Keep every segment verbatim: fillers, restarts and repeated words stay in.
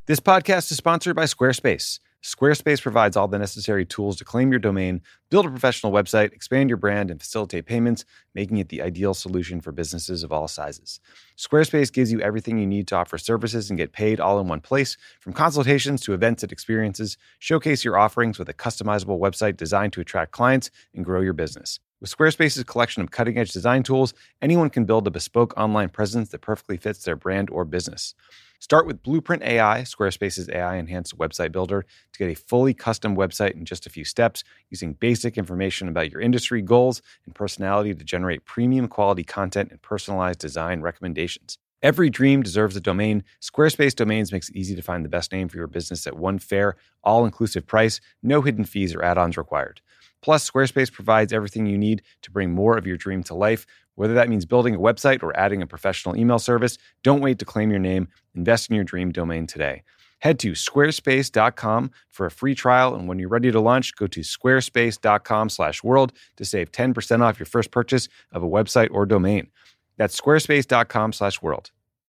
This podcast is sponsored by Squarespace. Squarespace provides all the necessary tools to claim your domain, build a professional website, expand your brand, and facilitate payments, making it the ideal solution for businesses of all sizes. Squarespace gives you everything you need to offer services and get paid all in one place, from consultations to events and experiences. Showcase your offerings with a customizable website designed to attract clients and grow your business. With Squarespace's collection of cutting-edge design tools, anyone can build a bespoke online presence that perfectly fits their brand or business. Start with Blueprint A I, Squarespace's A I-enhanced website builder, to get a fully custom website in just a few steps, using basic information about your industry, goals, and personality to generate premium quality content and personalized design recommendations. Every dream deserves a domain. Squarespace Domains makes it easy to find the best name for your business at one fair, all-inclusive price, no hidden fees or add-ons required. Plus, Squarespace provides everything you need to bring more of your dream to life. Whether that means building a website or adding a professional email service, don't wait to claim your name. Invest in your dream domain today. Head to squarespace dot com for a free trial, and when you're ready to launch, go to squarespace dot com slash world to save ten percent off your first purchase of a website or domain. That's squarespace dot com slash world.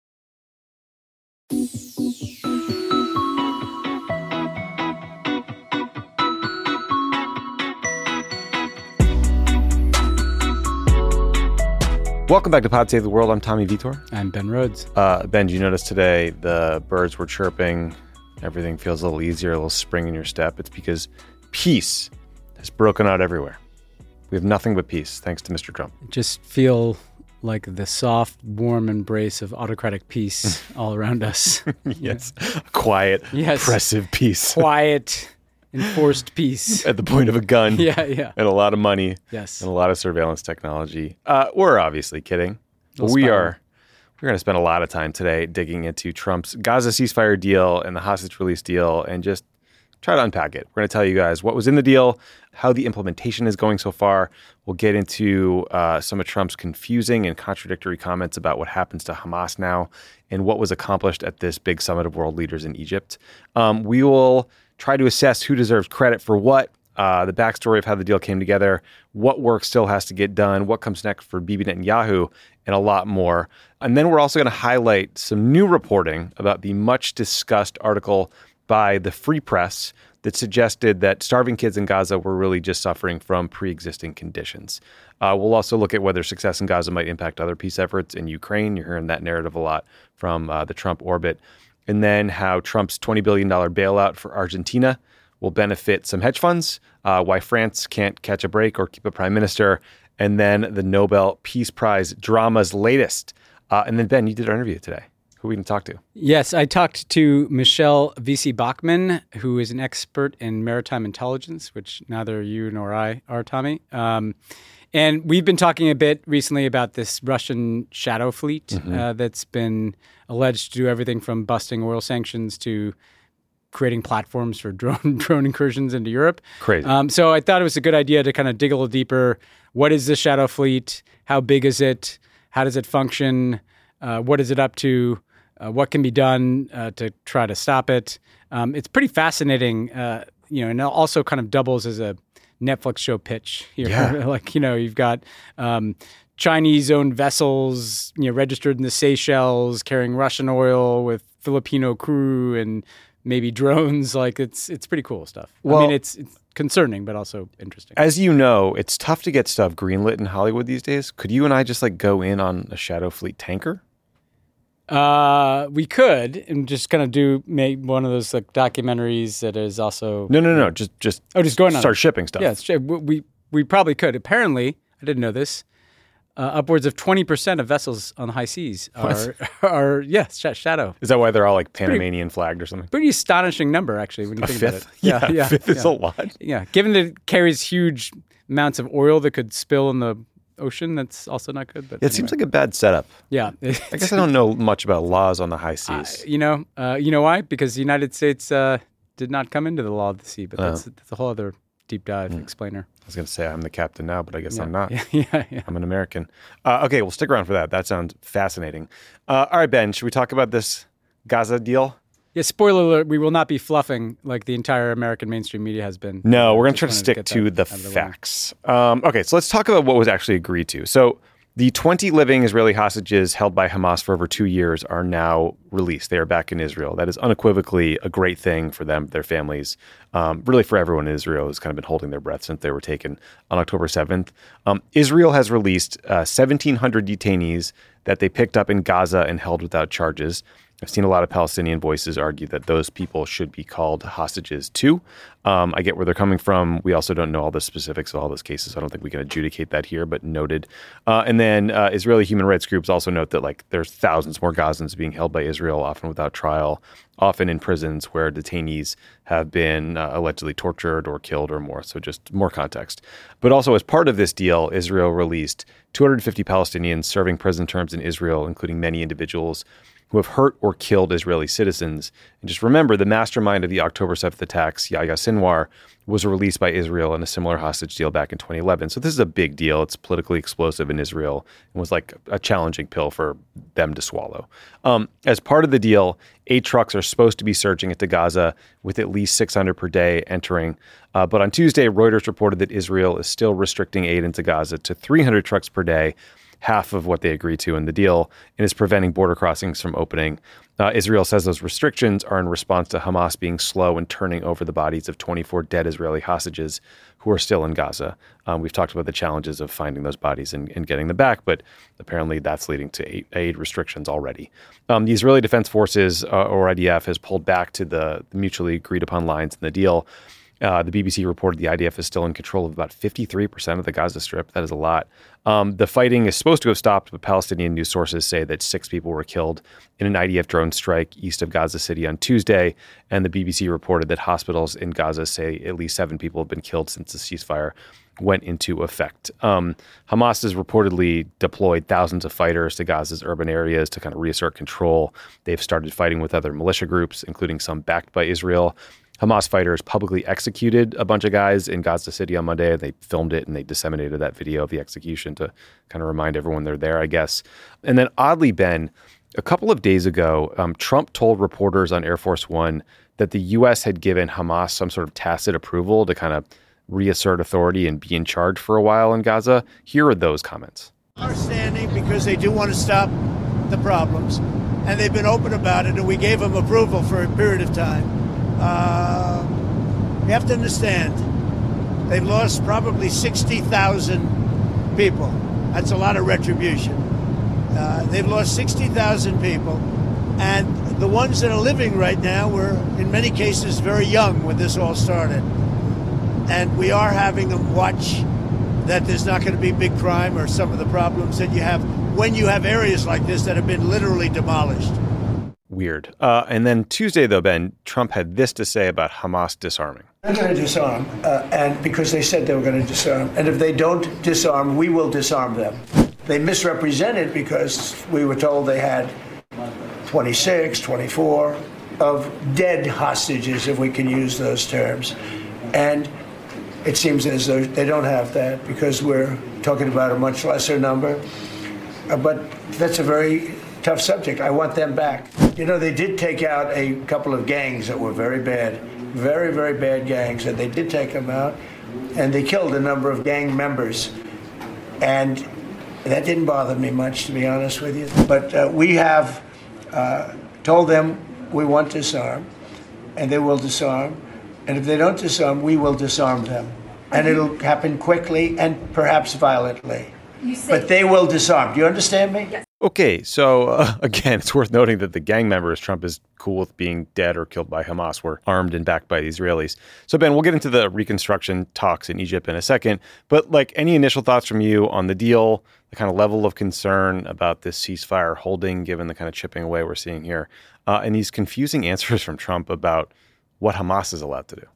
Welcome back to Pod Save the World. I'm Tommy Vitor. I'm Ben Rhodes. Uh, Ben, did you notice today the birds were chirping? Everything feels a little easier, a little spring in your step. It's because peace has broken out everywhere. We have nothing but peace, thanks to Mister Trump. Just feel like the soft, warm embrace of autocratic peace all around us. Yes. Quiet, yes. oppressive peace. Quiet, enforced peace. At the point of a gun. Yeah, yeah. And a lot of money. Yes. And a lot of surveillance technology. Uh, we're obviously kidding. But we are we're going to spend a lot of time today digging into Trump's Gaza ceasefire deal and the hostage release deal and just try to unpack it. We're going to tell you guys what was in the deal, how the implementation is going so far. We'll get into uh, some of Trump's confusing and contradictory comments about what happens to Hamas now and what was accomplished at this big summit of world leaders in Egypt. Um, we will try to assess who deserves credit for what, uh, the backstory of how the deal came together, what work still has to get done, what comes next for Bibi Netanyahu, and a lot more. And then we're also going to highlight some new reporting about the much discussed article by the Free Press that suggested that starving kids in Gaza were really just suffering from pre-existing conditions. Uh, we'll also look at whether success in Gaza might impact other peace efforts in Ukraine. You're hearing that narrative a lot from uh, the Trump orbit. And then how Trump's twenty billion dollars bailout for Argentina will benefit some hedge funds, uh, why France can't catch a break or keep a prime minister, and then the Nobel Peace Prize drama's latest. Uh, and then, Ben, you did our interview today. Who are we going to talk to? Yes, I talked to Michelle Vesey-Bachmann, who is an expert in maritime intelligence, which neither you nor I are, Tommy. Um, and we've been talking a bit recently about this Russian shadow fleet mm-hmm. uh, that's been alleged to do everything from busting oil sanctions to creating platforms for drone drone incursions into Europe. Crazy. Um, so I thought it was a good idea to kind of dig a little deeper. What is the shadow fleet? How big is it? How does it function? Uh, what is it up to? Uh, what can be done uh, to try to stop it? Um, it's pretty fascinating, uh, you know, and it also kind of doubles as a Netflix show pitch here. Yeah. Like, you know, you've got um, Chinese-owned vessels, you know, registered in the Seychelles carrying Russian oil with Filipino crew and maybe drones. Like, it's it's pretty cool stuff. Well, I mean, it's, it's concerning, but also interesting. As you know, it's tough to get stuff greenlit in Hollywood these days. Could you and I just like go in on a Shadow Fleet tanker? Uh, we could, and just kind of do make one of those like documentaries that is also no, no, no, just just oh, just going on start shipping stuff. Yeah, it's, we we probably could. Apparently, I didn't know this. Uh, upwards of twenty percent of vessels on the high seas are are yes yeah, sh- shadow. Is that why they're all like Panamanian pretty, flagged or something? Pretty astonishing number, actually, when you a think fifth? about it. Yeah, yeah, yeah, fifth yeah. is a lot. Yeah, given that it carries huge amounts of oil that could spill in the ocean, that's also not good. But it anyway. seems like a bad setup. Yeah, I guess I don't know much about laws on the high seas. Uh, you know, uh, you know why? Because the United States uh, did not come into the law of the sea, but that's, oh. that's a whole other deep dive mm. explainer. I was going to say I'm the captain now, but I guess yeah. I'm not. Yeah, yeah, yeah. I'm an American. Uh, okay, well, stick around for that. That sounds fascinating. Uh, all right, Ben, should we talk about this Gaza deal? Yeah, spoiler alert, we will not be fluffing like the entire American mainstream media has been. No, we're going to try to stick to the, the facts. Um, okay, so let's talk about what was actually agreed to. So The twenty living Israeli hostages held by Hamas for over two years are now released. They are back in Israel. That is unequivocally a great thing for them, their families, um, really for everyone in Israel who's kind of been holding their breath since they were taken on October seventh. Um, Israel has released uh, seventeen hundred detainees that they picked up in Gaza and held without charges. I've seen a lot of Palestinian voices argue that those people should be called hostages too. Um, I get where they're coming from. We also don't know all the specifics of all those cases. So I don't think we can adjudicate that here, but noted. Uh, and then uh, Israeli human rights groups also note that like there's thousands more Gazans being held by Israel, often without trial, often in prisons where detainees have been uh, allegedly tortured or killed or more. So just more context. But also as part of this deal, Israel released two hundred fifty Palestinians serving prison terms in Israel, including many individuals who have hurt or killed Israeli citizens. And just remember, the mastermind of the October seventh attacks, Yahya Sinwar, was released by Israel in a similar hostage deal back in twenty eleven. So this is a big deal. It's politically explosive in Israel and was like a challenging pill for them to swallow. Um, as part of the deal, eight trucks are supposed to be surging into Gaza with at least six hundred per day entering. Uh, but on Tuesday, Reuters reported that Israel is still restricting aid into Gaza to three hundred trucks per day, half of what they agreed to in the deal, and is preventing border crossings from opening. Uh, Israel says those restrictions are in response to Hamas being slow in turning over the bodies of twenty-four dead Israeli hostages who are still in Gaza. Um, we've talked about the challenges of finding those bodies and, and getting them back, but apparently that's leading to aid, aid restrictions already. Um, the Israeli Defense Forces, uh, or I D F, has pulled back to the mutually agreed upon lines in the deal. Uh, the B B C reported the I D F is still in control of about fifty-three percent of the Gaza Strip. That is a lot. Um, the fighting is supposed to have stopped, but Palestinian news sources say that six people were killed in an I D F drone strike east of Gaza City on Tuesday. And the B B C reported that hospitals in Gaza say at least seven people have been killed since the ceasefire went into effect. Um, Hamas has reportedly deployed thousands of fighters to Gaza's urban areas to kind of reassert control. They've started fighting with other militia groups, including some backed by Israel. Hamas fighters publicly executed a bunch of guys in Gaza City on Monday. They filmed it and they disseminated that video of the execution to kind of remind everyone they're there, I guess. And then oddly, Ben, a couple of days ago, um, Trump told reporters on Air Force One that the U S had given Hamas some sort of tacit approval to kind of reassert authority and be in charge for a while in Gaza. Here are those comments. Are standing because they do want to stop the problems, and they've been open about it, and we gave them approval for a period of time. Uh, you have to understand, they've lost probably sixty thousand people. That's a lot of retribution. Uh, they've lost sixty thousand people, and the ones that are living right now were, in many cases, very young when this all started. And we are having them watch that there's not going to be big crime or some of the problems that you have when you have areas like this that have been literally demolished. Weird. Uh, and then Tuesday, though, Ben, Trump had this to say about Hamas disarming. They're going to disarm, uh, and because they said they were going to disarm. And if they don't disarm, we will disarm them. They misrepresented because we were told they had twenty-six, twenty-four of dead hostages, if we can use those terms. And it seems as though they don't have that because we're talking about a much lesser number. Uh, but that's a very tough subject. I want them back. You know, they did take out a couple of gangs that were very bad, very, very bad gangs, and they did take them out, and they killed a number of gang members. And that didn't bother me much, to be honest with you. But uh, we have uh, told them we want to disarm, and they will disarm. And if they don't disarm, we will disarm them. And it'll happen quickly and perhaps violently. You say- but they will disarm. Do you understand me? Yes. Okay, so uh, again, it's worth noting that the gang members Trump is cool with being dead or killed by Hamas were armed and backed by the Israelis. So Ben, we'll get into the reconstruction talks in Egypt in a second, but like any initial thoughts from you on the deal, the kind of level of concern about this ceasefire holding, given the kind of chipping away we're seeing here, uh, and these confusing answers from Trump about what Hamas is allowed to do.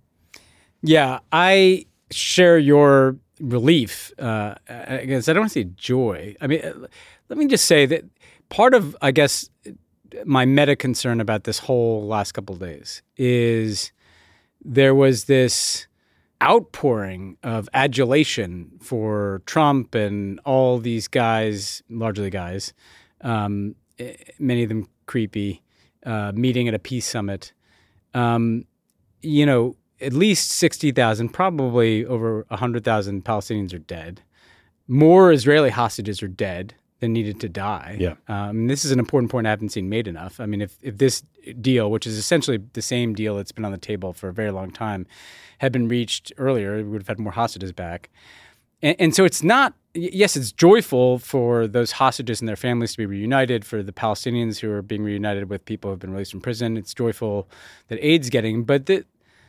Yeah, I share your relief. Uh, I guess I don't want to say joy. I mean, let me just say that part of, I guess, my meta concern about this whole last couple of days is there was this outpouring of adulation for Trump and all these guys, largely guys, um, many of them creepy, uh, meeting at a peace summit. Um, you know, at least sixty thousand, probably over one hundred thousand Palestinians are dead. more Israeli hostages are dead than needed to die. Yeah. Um, this is an important point I haven't seen made enough. I mean, if, if this deal, which is essentially the same deal that's been on the table for a very long time, had been reached earlier, we would have had more hostages back. And, and so it's not, yes, it's joyful for those hostages and their families to be reunited, for the Palestinians who are being reunited with people who have been released from prison. It's joyful that aid's getting, but the,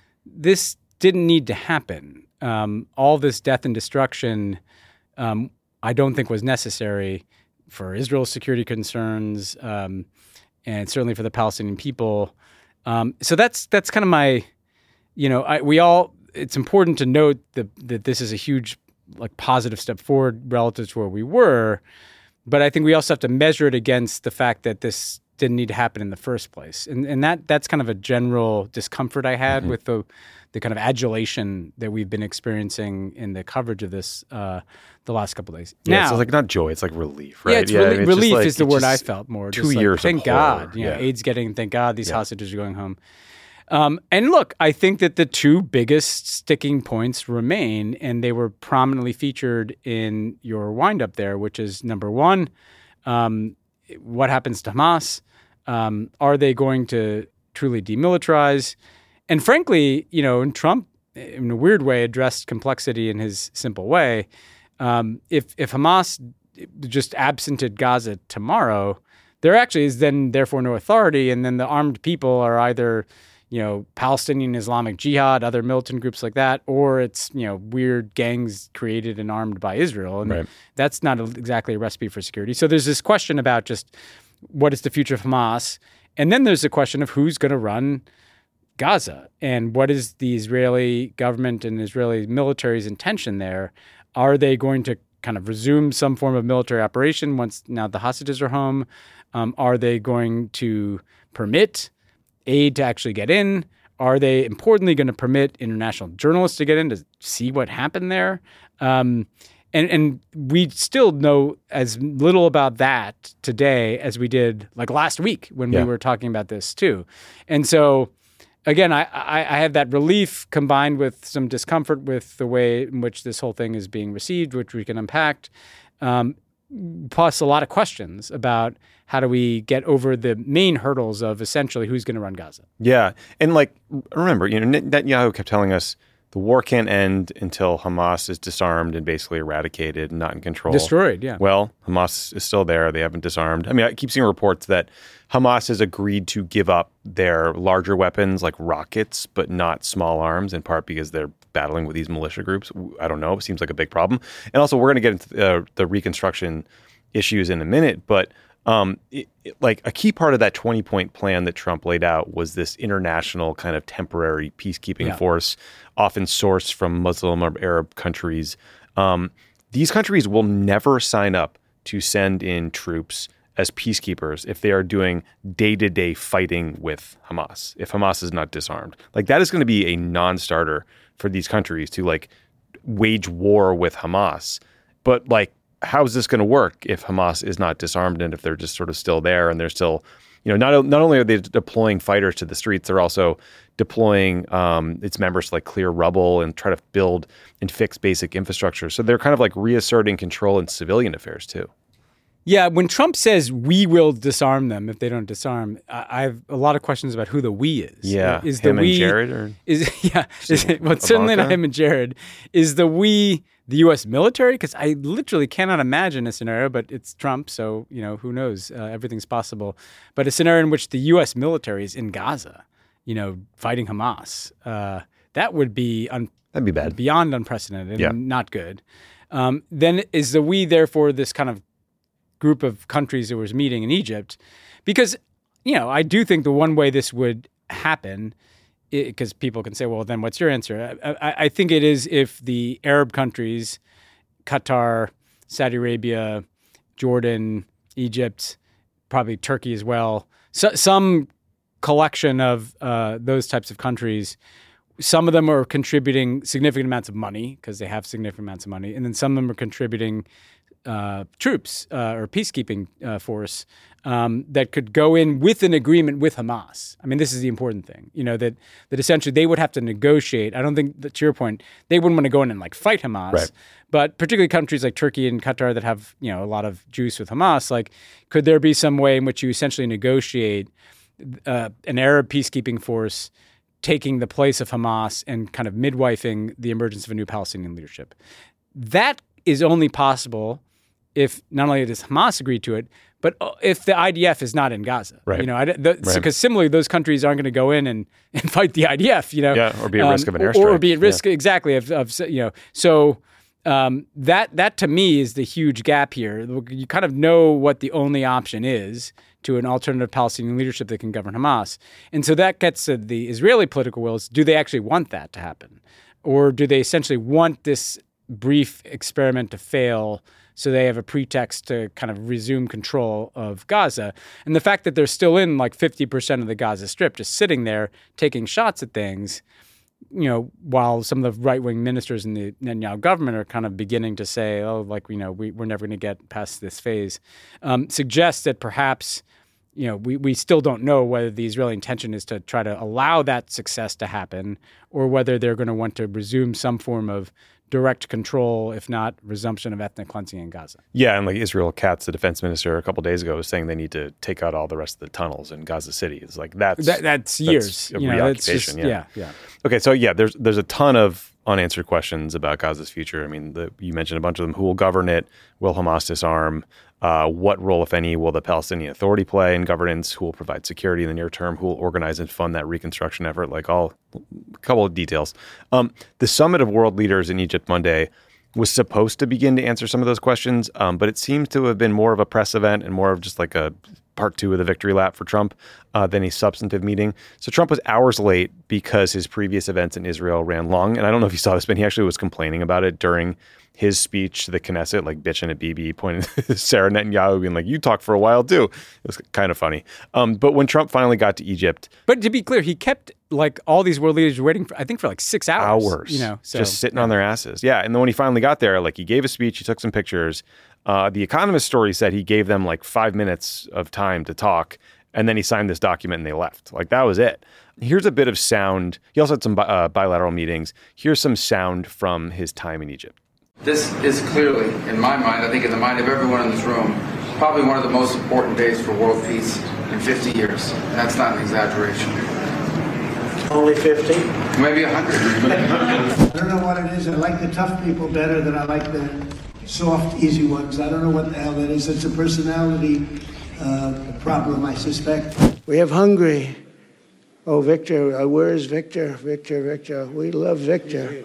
this didn't need to happen. Um, all this death and destruction, um, I don't think was necessary for Israel's security concerns, um, and certainly for the Palestinian people. Um, so that's that's kind of my, you know, I, we all. It's important to note that that this is a huge, like, positive step forward relative to where we were, but I think we also have to measure it against the fact that this didn't need to happen in the first place, and and that that's kind of a general discomfort I had mm-hmm. with the the kind of adulation that we've been experiencing in the coverage of this uh, the last couple of days. Yeah, now, so like not joy, it's like relief, right? Yeah, it's yeah, reli- I mean, it's relief like, is the word I just felt more. Two just like, years, thank of God, horror. you know, yeah. aid's getting. Thank God, these yeah. hostages are going home. Um, and look, I think that the two biggest sticking points remain, and they were prominently featured in your windup there, which is number one, um, what happens to Hamas? Um, are they going to truly demilitarize? And frankly, you know, and Trump, in a weird way, addressed complexity in his simple way. Um, if if Hamas just absented Gaza tomorrow, there actually is then therefore no authority, and then the armed people are either, you know, Palestinian Islamic Jihad, other militant groups like that, or it's, you know, weird gangs created and armed by Israel. And right. that's not a, exactly a recipe for security. So there's this question about just what is the future of Hamas? And then there's the question of who's going to run Gaza and what is the Israeli government and Israeli military's intention there? Are they going to kind of resume some form of military operation once now the hostages are home? Um, are they going to permit aid to actually get in? Are they, importantly, going to permit international journalists to get in to see what happened there? Um, and and we still know as little about that today as we did like last week when yeah. we were talking about this too. And so, again, I, I, I have that relief combined with some discomfort with the way in which this whole thing is being received, which we can unpack, um, plus a lot of questions about how do we get over the main hurdles of essentially who's going to run Gaza. Yeah. And like, remember, you know, Netanyahu kept telling us the war can't end until Hamas is disarmed and basically eradicated and not in control. Destroyed, yeah. Well, Hamas is still there. They haven't disarmed. I mean, I keep seeing reports that Hamas has agreed to give up their larger weapons like rockets, but not small arms, in part because they're battling with these militia groups. I don't know. It seems like a big problem. And also, we're going to get into uh, the reconstruction issues in a minute, but Um, it, it, like a key part of that twenty-point plan that Trump laid out was this international kind of temporary peacekeeping yeah. force, often sourced from Muslim or Arab countries. Um, these countries will never sign up to send in troops as peacekeepers if they are doing day-to-day fighting with Hamas, if Hamas is not disarmed. Like, that is going to be a non-starter for these countries to, like, wage war with Hamas. But, like, how is this going to work if Hamas is not disarmed and if they're just sort of still there and they're still, you know, not not only are they deploying fighters to the streets, they're also deploying um, its members to like clear rubble and try to build and fix basic infrastructure. So they're kind of like reasserting control in civilian affairs too. Yeah, when Trump says we will disarm them if they don't disarm, I, I have a lot of questions about who the we is. Yeah, is him the we, and Jared, or is yeah, is it, well, it's certainly not him and Jared. Is the we the U S military? Because I literally cannot imagine a scenario, but it's Trump, so you know who knows? Uh, everything's possible. But a scenario in which the U S military is in Gaza, you know, fighting Hamas, uh, that would be un- that'd be bad, beyond unprecedented, yeah. and not good. Um, then is the we therefore this kind of group of countries that was meeting in Egypt? Because, you know, I do think the one way this would happen, because people can say, well, then what's your answer? I, I, I think it is if the Arab countries, Qatar, Saudi Arabia, Jordan, Egypt, probably Turkey as well, so, some collection of uh, those types of countries, some of them are contributing significant amounts of money because they have significant amounts of money, and then some of them are contributing uh, troops uh, or peacekeeping uh, force um, that could go in with an agreement with Hamas. I mean, this is the important thing, you know, that that essentially they would have to negotiate. I don't think that, to your point, they wouldn't want to go in and like fight Hamas, right. But particularly countries like Turkey and Qatar that have, you know, a lot of juice with Hamas, like could there be some way in which you essentially negotiate uh, an Arab peacekeeping force taking the place of Hamas and kind of midwifing the emergence of a new Palestinian leadership? That is only possible if not only does Hamas agree to it, but if the I D F is not in Gaza. Right. You know, because right. similarly, those countries aren't going to go in and, and fight the I D F. You know, yeah, or be at um, risk of an airstrike, or, or be at risk yeah. exactly of, of you know. So um, that that to me is the huge gap here. You kind of know what the only option is to an alternative Palestinian leadership that can govern Hamas, and so that gets to the Israeli political will. Is do they actually want that to happen, or do they essentially want this brief experiment to fail so they have a pretext to kind of resume control of Gaza? And the fact that they're still in like fifty percent of the Gaza Strip, just sitting there taking shots at things, you know, while some of the right-wing ministers in the Netanyahu government are kind of beginning to say, oh, like, you know, we, we're never going to get past this phase, um, suggests that perhaps, you know, we, we still don't know whether the Israeli intention is to try to allow that success to happen or whether they're going to want to resume some form of direct control, if not resumption of ethnic cleansing in Gaza. Yeah, and like Israel Katz, the defense minister, a couple of days ago was saying they need to take out all the rest of the tunnels in Gaza City. It's like that's that, that's years. That's a you know, that's reoccupation. just, yeah. yeah, yeah. Okay, so yeah, there's there's a ton of unanswered questions about Gaza's future. I mean, the, you mentioned a bunch of them. Who will govern it? Will Hamas disarm? Uh, what role, if any, will the Palestinian Authority play in governance? Who will provide security in the near term? Who will organize and fund that reconstruction effort? Like all, a couple of details. Um, the Summit of World Leaders in Egypt Monday was supposed to begin to answer some of those questions, um, but it seems to have been more of a press event and more of just like a part two of the victory lap for Trump uh, than a substantive meeting. So Trump was hours late because his previous events in Israel ran long. And I don't know if you saw this, but he actually was complaining about it during his speech to the Knesset, like bitching at Bibi, pointing to Sarah Netanyahu, being like, you talked for a while too. It was kind of funny. Um, but when Trump finally got to Egypt. But to be clear, he kept like all these world leaders waiting for, I think, for like six hours. Hours. You know, so, just sitting yeah. on their asses. Yeah. And then when he finally got there, like he gave a speech, he took some pictures. Uh, the Economist story said he gave them like five minutes of time to talk. And then he signed this document and they left. Like that was it. Here's a bit of sound. He also had some bi- uh, bilateral meetings. Here's some sound from his time in Egypt. This is clearly, in my mind, I think in the mind of everyone in this room, probably one of the most important days for world peace in fifty years. And that's not an exaggeration. Only fifty? Maybe one hundred. I don't know what it is. I like the tough people better than I like the soft, easy ones. I don't know what the hell that is. It's a personality uh, problem, I suspect. We have Hungary. Oh, Victor. Uh, where is Victor? Victor, Victor. We love Victor.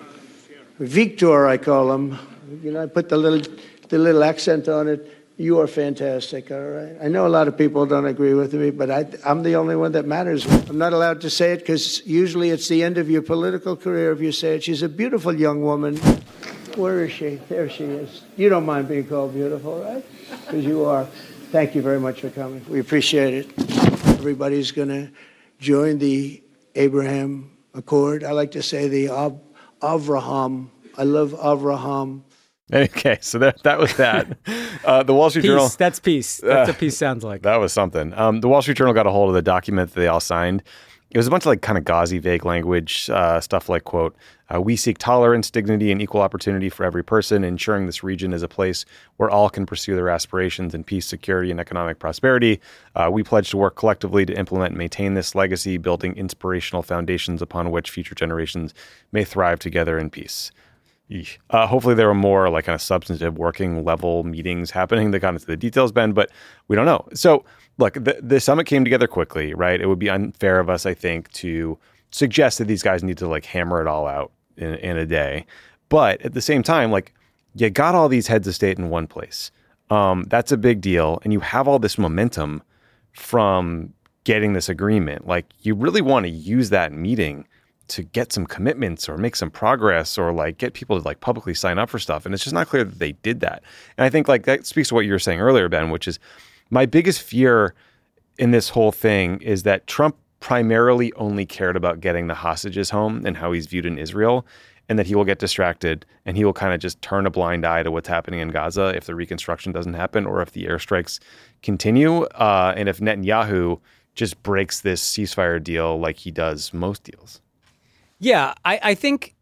Victor, I call him. You know, I put the little, the little accent on it. You are fantastic, all right? I know a lot of people don't agree with me, but I, I'm the only one that matters. I'm not allowed to say it because usually it's the end of your political career if you say it. She's a beautiful young woman. Where is she? There she is. You don't mind being called beautiful, right? Because you are. Thank you very much for coming. We appreciate it. Everybody's going to join the Abraham Accord. I like to say the Ab- Avraham. I love Avraham. Okay, so that that was that. Uh, the Wall Street peace, Journal. That's peace. That's uh, what peace sounds like. That was something. Um, the Wall Street Journal got a hold of the document that they all signed. It was a bunch of like kind of gauzy, vague language, uh, stuff like, quote, uh, we seek tolerance, dignity, and equal opportunity for every person, ensuring this region is a place where all can pursue their aspirations in peace, security, and economic prosperity. Uh, we pledge to work collectively to implement and maintain this legacy, building inspirational foundations upon which future generations may thrive together in peace. Uh, hopefully there were more like kind of substantive working level meetings happening that got into the details, Ben, but we don't know. So look, the, the summit came together quickly, right? It would be unfair of us, I think, to suggest that these guys need to like hammer it all out in, in a day. But at the same time, like you got all these heads of state in one place. Um, that's a big deal. And you have all this momentum from getting this agreement. Like you really want to use that meeting to get some commitments or make some progress or like get people to like publicly sign up for stuff. And it's just not clear that they did that. And I think like that speaks to what you were saying earlier, Ben, which is my biggest fear in this whole thing is that Trump primarily only cared about getting the hostages home and how he's viewed in Israel. and that he will get distracted and he will kind of just turn a blind eye to what's happening in Gaza if the reconstruction doesn't happen or if the airstrikes continue. Uh, and if Netanyahu just breaks this ceasefire deal like he does most deals. Yeah, I, I think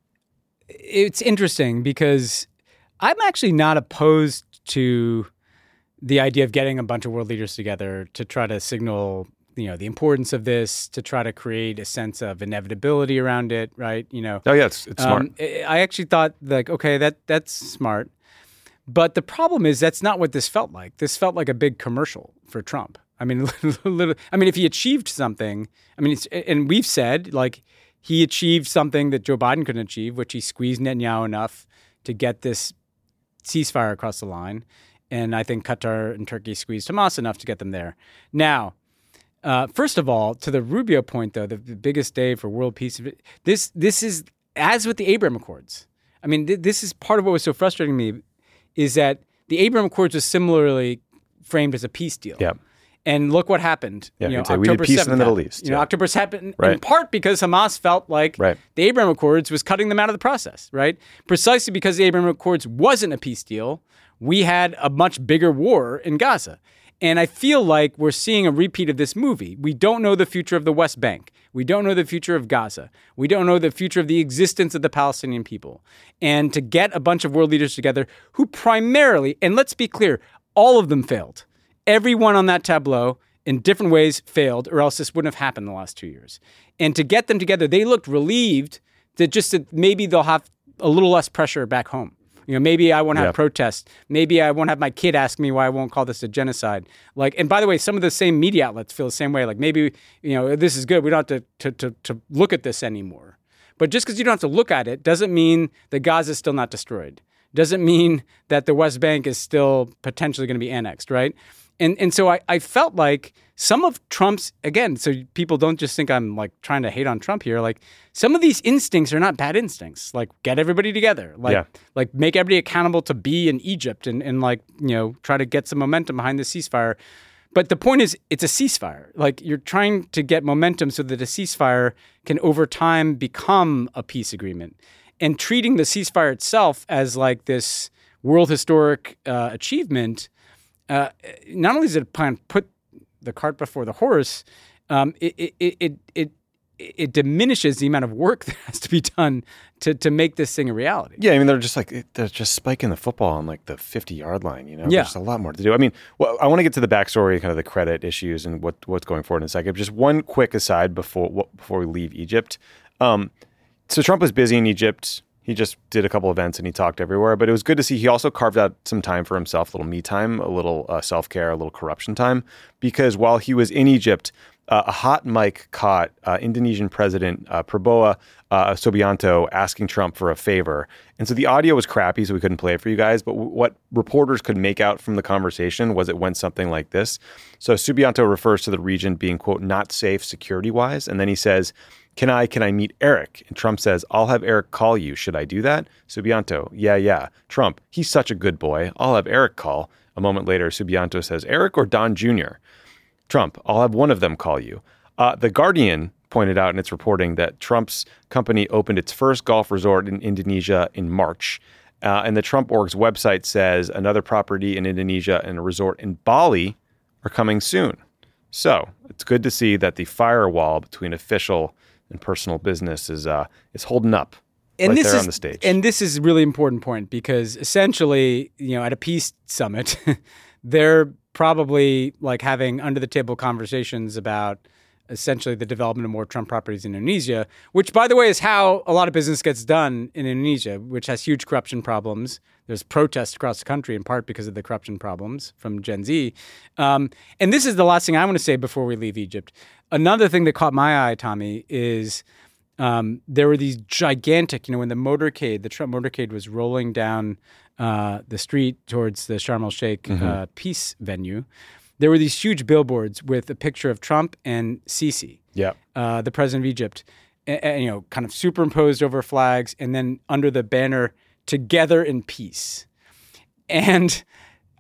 it's interesting because I'm actually not opposed to the idea of getting a bunch of world leaders together to try to signal, you know, the importance of this, to try to create a sense of inevitability around it, right? You know. Oh yeah, it's, it's smart. Um, I actually thought like, okay, that that's smart. But the problem is that's not what this felt like. This felt like a big commercial for Trump. I mean, literally, I mean, if he achieved something, I mean, it's, and we've said like he achieved something that Joe Biden couldn't achieve, which he squeezed Netanyahu enough to get this ceasefire across the line. And I think Qatar and Turkey squeezed Hamas enough to get them there. Now, uh, first of all, to the Rubio point, though, the, the biggest day for world peace, this this is, as with the Abraham Accords. I mean, th- this is part of what was so frustrating to me, is that the Abraham Accords was similarly framed as a peace deal. Yeah. And look what happened. Yeah, you know, say, we need peace in the Middle East. You know, yeah. October's happened right. in part because Hamas felt like right. the Abraham Accords was cutting them out of the process, right? Precisely because the Abraham Accords wasn't a peace deal, we had a much bigger war in Gaza. And I feel like we're seeing a repeat of this movie. We don't know the future of the West Bank. We don't know the future of Gaza. We don't know the future of the existence of the Palestinian people. And to get a bunch of world leaders together who primarily, and let's be clear, all of them failed. Everyone on that tableau in different ways failed, or else this wouldn't have happened in the last two years. And to get them together, they looked relieved that just that maybe they'll have a little less pressure back home. You know, maybe I won't have yeah. protests. Maybe I won't have my kid ask me why I won't call this a genocide. Like, and by the way, some of the same media outlets feel the same way. Like, maybe, you know, this is good. We don't have to to to, to look at this anymore. But just because you don't have to look at it doesn't mean that Gaza is still not destroyed. Doesn't mean that the West Bank is still potentially going to be annexed, right? And and so I, I felt like some of Trump's, again, so people don't just think I'm like trying to hate on Trump here. Like some of these instincts are not bad instincts. Like get everybody together. Like yeah. like make everybody accountable to be in Egypt and, and like, you know, try to get some momentum behind the ceasefire. But the point is it's a ceasefire. Like you're trying to get momentum so that a ceasefire can over time become a peace agreement. And treating the ceasefire itself as like this world historic uh, achievement, uh, not only does it put the cart before the horse, um, it, it, it, it, it diminishes the amount of work that has to be done to, to make this thing a reality. Yeah, I mean, they're just like, they're just spiking the football on like the fifty-yard line, you know? Yeah. There's a lot more to do. I mean, well, I want to get to the backstory, kind of the credit issues and what what's going forward in a second. Just one quick aside before before we leave Egypt. Um, so Trump was busy in Egypt. He just did a couple events and he talked everywhere, but it was good to see he also carved out some time for himself, a little me time, a little uh, self-care, a little corruption time, because while he was in Egypt, uh, a hot mic caught uh, Indonesian President uh, Prabowo uh, Subianto asking Trump for a favor. And so the audio was crappy, so we couldn't play it for you guys, but w- what reporters could make out from the conversation was it went something like this. So Subianto refers to the region being, quote, not safe security-wise, and then he says, Can I can I meet Eric? And Trump says, I'll have Eric call you. Should I do that? Subianto, yeah, yeah. Trump, he's such a good boy. I'll have Eric call. A moment later, Subianto says, Eric or Don Junior? Trump, I'll have one of them call you. Uh, the Guardian pointed out in its reporting that Trump's company opened its first golf resort in Indonesia in March. Uh, and the Trump Org's website says another property in Indonesia and a resort in Bali are coming soon. So it's good to see that the firewall between official and personal business is uh, is holding up and right this there is, on the stage. And this is a really important point because essentially, you know, at a peace summit, they're probably like having under the table conversations about essentially the development of more Trump properties in Indonesia, which, by the way, is how a lot of business gets done in Indonesia, which has huge corruption problems. There's protests across the country in part because of the corruption problems from Gen Z. Um, and this is the last thing I want to say before we leave Egypt. Another thing that caught my eye, Tommy, is um, there were these gigantic, you know, when the motorcade, the Trump motorcade was rolling down uh, the street towards the Sharm el-Sheikh mm-hmm. uh, peace venue, there were these huge billboards with a picture of Trump and Sisi, yeah, uh, the president of Egypt, and, and, you know, kind of superimposed over flags, and then under the banner, "Together in Peace." And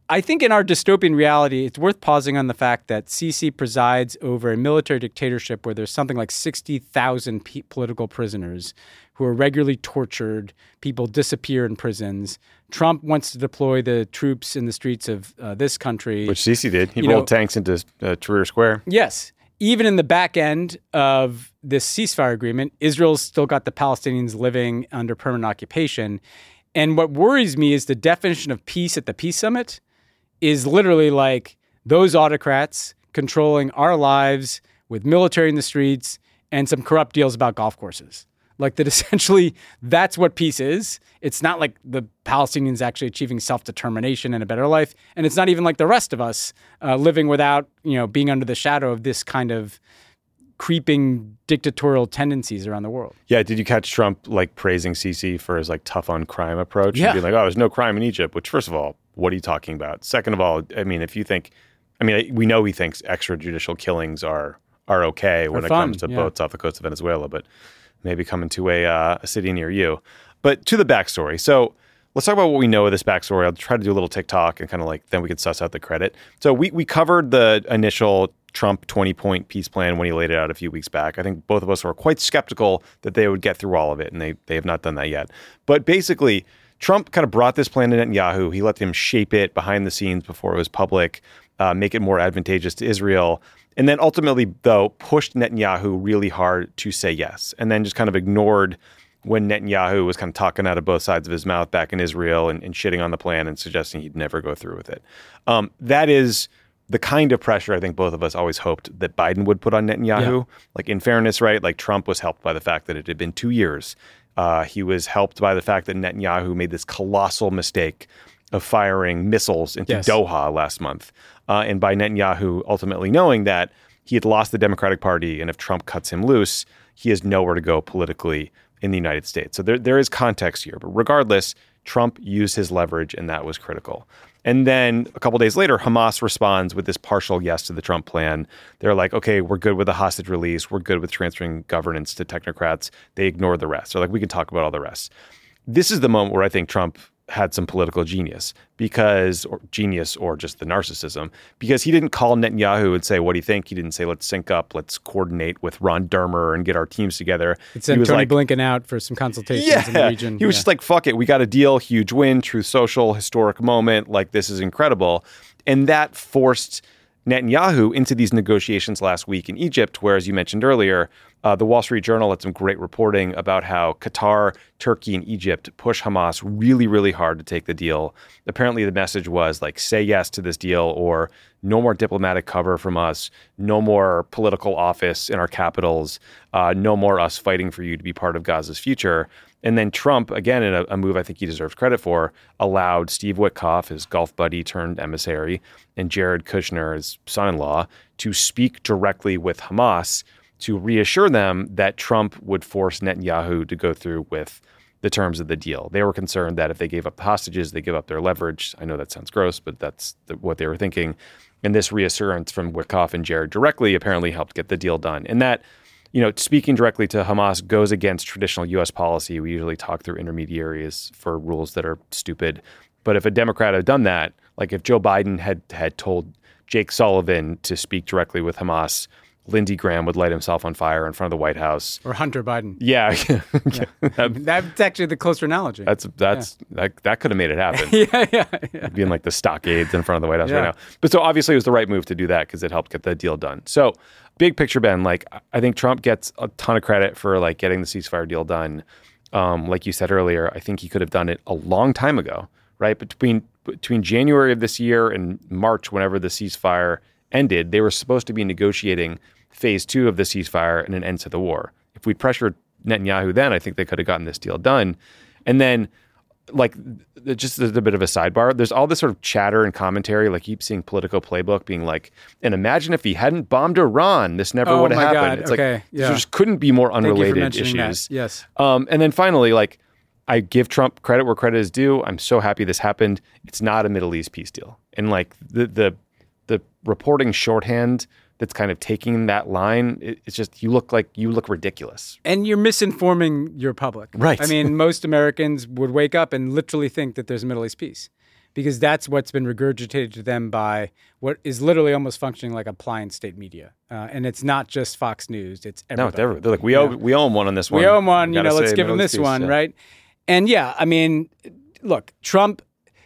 I think in our dystopian reality, it's worth pausing on the fact that Sisi presides over a military dictatorship where there's something like sixty thousand p- political prisoners who are regularly tortured. People disappear in prisons. Trump wants to deploy the troops in the streets of uh, this country. Which Sisi did. He You rolled know- tanks into uh, Tahrir Square. Yes. Even in the back end of this ceasefire agreement, Israel's still got the Palestinians living under permanent occupation. And what worries me is the definition of peace at the Peace Summit is literally like those autocrats controlling our lives with military in the streets and some corrupt deals about golf courses. Like that essentially that's what peace is. It's not like the Palestinians actually achieving self-determination and a better life. And it's not even like the rest of us uh, living without, you know, being under the shadow of this kind of creeping dictatorial tendencies around the world. Yeah, did you catch Trump like praising Sisi for his like tough on crime approach? Yeah. And being like, oh, there's no crime in Egypt, which first of all, what are you talking about? Second of all, I mean, if you think, I mean, we know he thinks extrajudicial killings are are okay when Are it fun, comes to yeah. boats off the coast of Venezuela, but maybe coming to a, uh, a city near you. But to the backstory. So let's talk about what we know of this backstory. I'll try to do a little TikTok and kind of like, then we can suss out the credit. So we, we covered the initial Trump twenty-point peace plan when he laid it out a few weeks back. I think both of us were quite skeptical that they would get through all of it, and they they have not done that yet. But basically, Trump kind of brought this plan to Netanyahu. He let him shape it behind the scenes before it was public, uh, make it more advantageous to Israel, and then ultimately, though, pushed Netanyahu really hard to say yes, and then just kind of ignored when Netanyahu was kind of talking out of both sides of his mouth back in Israel and, and shitting on the plan and suggesting he'd never go through with it. Um, that is the kind of pressure I think both of us always hoped that Biden would put on Netanyahu. Yeah. Like, in fairness, right? Like, Trump was helped by the fact that it had been two years. Uh, he was helped by the fact that Netanyahu made this colossal mistake of firing missiles into Yes. Doha last month. Uh, and by Netanyahu ultimately knowing that he had lost the Democratic Party, and if Trump cuts him loose, he has nowhere to go politically in the United States. So there, there is context here. But regardless, Trump used his leverage, and that was critical. And then a couple days later, Hamas responds with this partial yes to the Trump plan. They're like, okay, we're good with the hostage release. We're good with transferring governance to technocrats. They ignore the rest. So like, we can talk about all the rest. This is the moment where I think Trump had some political genius because, or genius, or just the narcissism, because he didn't call Netanyahu and say, what do you think? He didn't say, let's sync up, let's coordinate with Ron Dermer and get our teams together. It sent he was Tony like, Blinken out for some consultations yeah. in the region. He was Yeah. just like, fuck it. We got a deal. Huge win. Truth Social. Historic moment. Like, this is incredible. And that forced Netanyahu into these negotiations last week in Egypt, where, as you mentioned earlier, uh, the Wall Street Journal had some great reporting about how Qatar, Turkey, and Egypt push Hamas really, really hard to take the deal. Apparently, the message was like, say yes to this deal, or no more diplomatic cover from us, no more political office in our capitals, uh, no more us fighting for you to be part of Gaza's future. And then Trump, again, in a, a move I think he deserves credit for, allowed Steve Witkoff, his golf buddy turned emissary, and Jared Kushner, his son-in-law, to speak directly with Hamas to reassure them that Trump would force Netanyahu to go through with the terms of the deal. They were concerned that if they gave up hostages, they give up their leverage. I know that sounds gross, but that's the, what they were thinking. And this reassurance from Witkoff and Jared directly apparently helped get the deal done. And that, you know, speaking directly to Hamas goes against traditional U S policy. We usually talk through intermediaries for rules that are stupid. But if a Democrat had done that, like if Joe Biden had had told Jake Sullivan to speak directly with Hamas, Lindsey Graham would light himself on fire in front of the White House. Or Hunter Biden. Yeah. Yeah. That's actually the closer analogy. That's that's yeah. that, that could have made it happen. yeah, yeah, yeah. Being like the stockades in front of the White House Yeah. right now. But so obviously it was the right move to do that because it helped get the deal done. So big picture, Ben, like I think Trump gets a ton of credit for like getting the ceasefire deal done. Um, like you said earlier, I think he could have done it a long time ago, right? Between between January of this year and March, whenever the ceasefire ended, they were supposed to be negotiating phase two of the ceasefire and an end to the war. If we'd pressured Netanyahu then, I think they could have gotten this deal done. And then, like, just a, a bit of a sidebar, there's all this sort of chatter and commentary, like you keep seeing Politico Playbook being like, and imagine if he hadn't bombed Iran, this never Oh would have my happened. God. It's Okay. like, Yeah. there just couldn't be more Thank you for unrelated mentioning issues. that. Yes. Um, and then finally, like, I give Trump credit where credit is due. I'm so happy this happened. It's not a Middle East peace deal. And like the the the reporting shorthand that's kind of taking that line, it, it's just, you look like, you look ridiculous. And you're misinforming your public. Right. I mean, most Americans would wake up and literally think that there's a Middle East peace. because that's what's been regurgitated to them by what is literally almost functioning like appliance state media. Uh, and it's not just Fox News. It's everybody. No, it's everybody. They're like, we owe, Yeah. we owe them one on this one. We owe them one, We you know, gotta let's say give them Middle this East, one, yeah. right? And yeah, I mean, look, Trump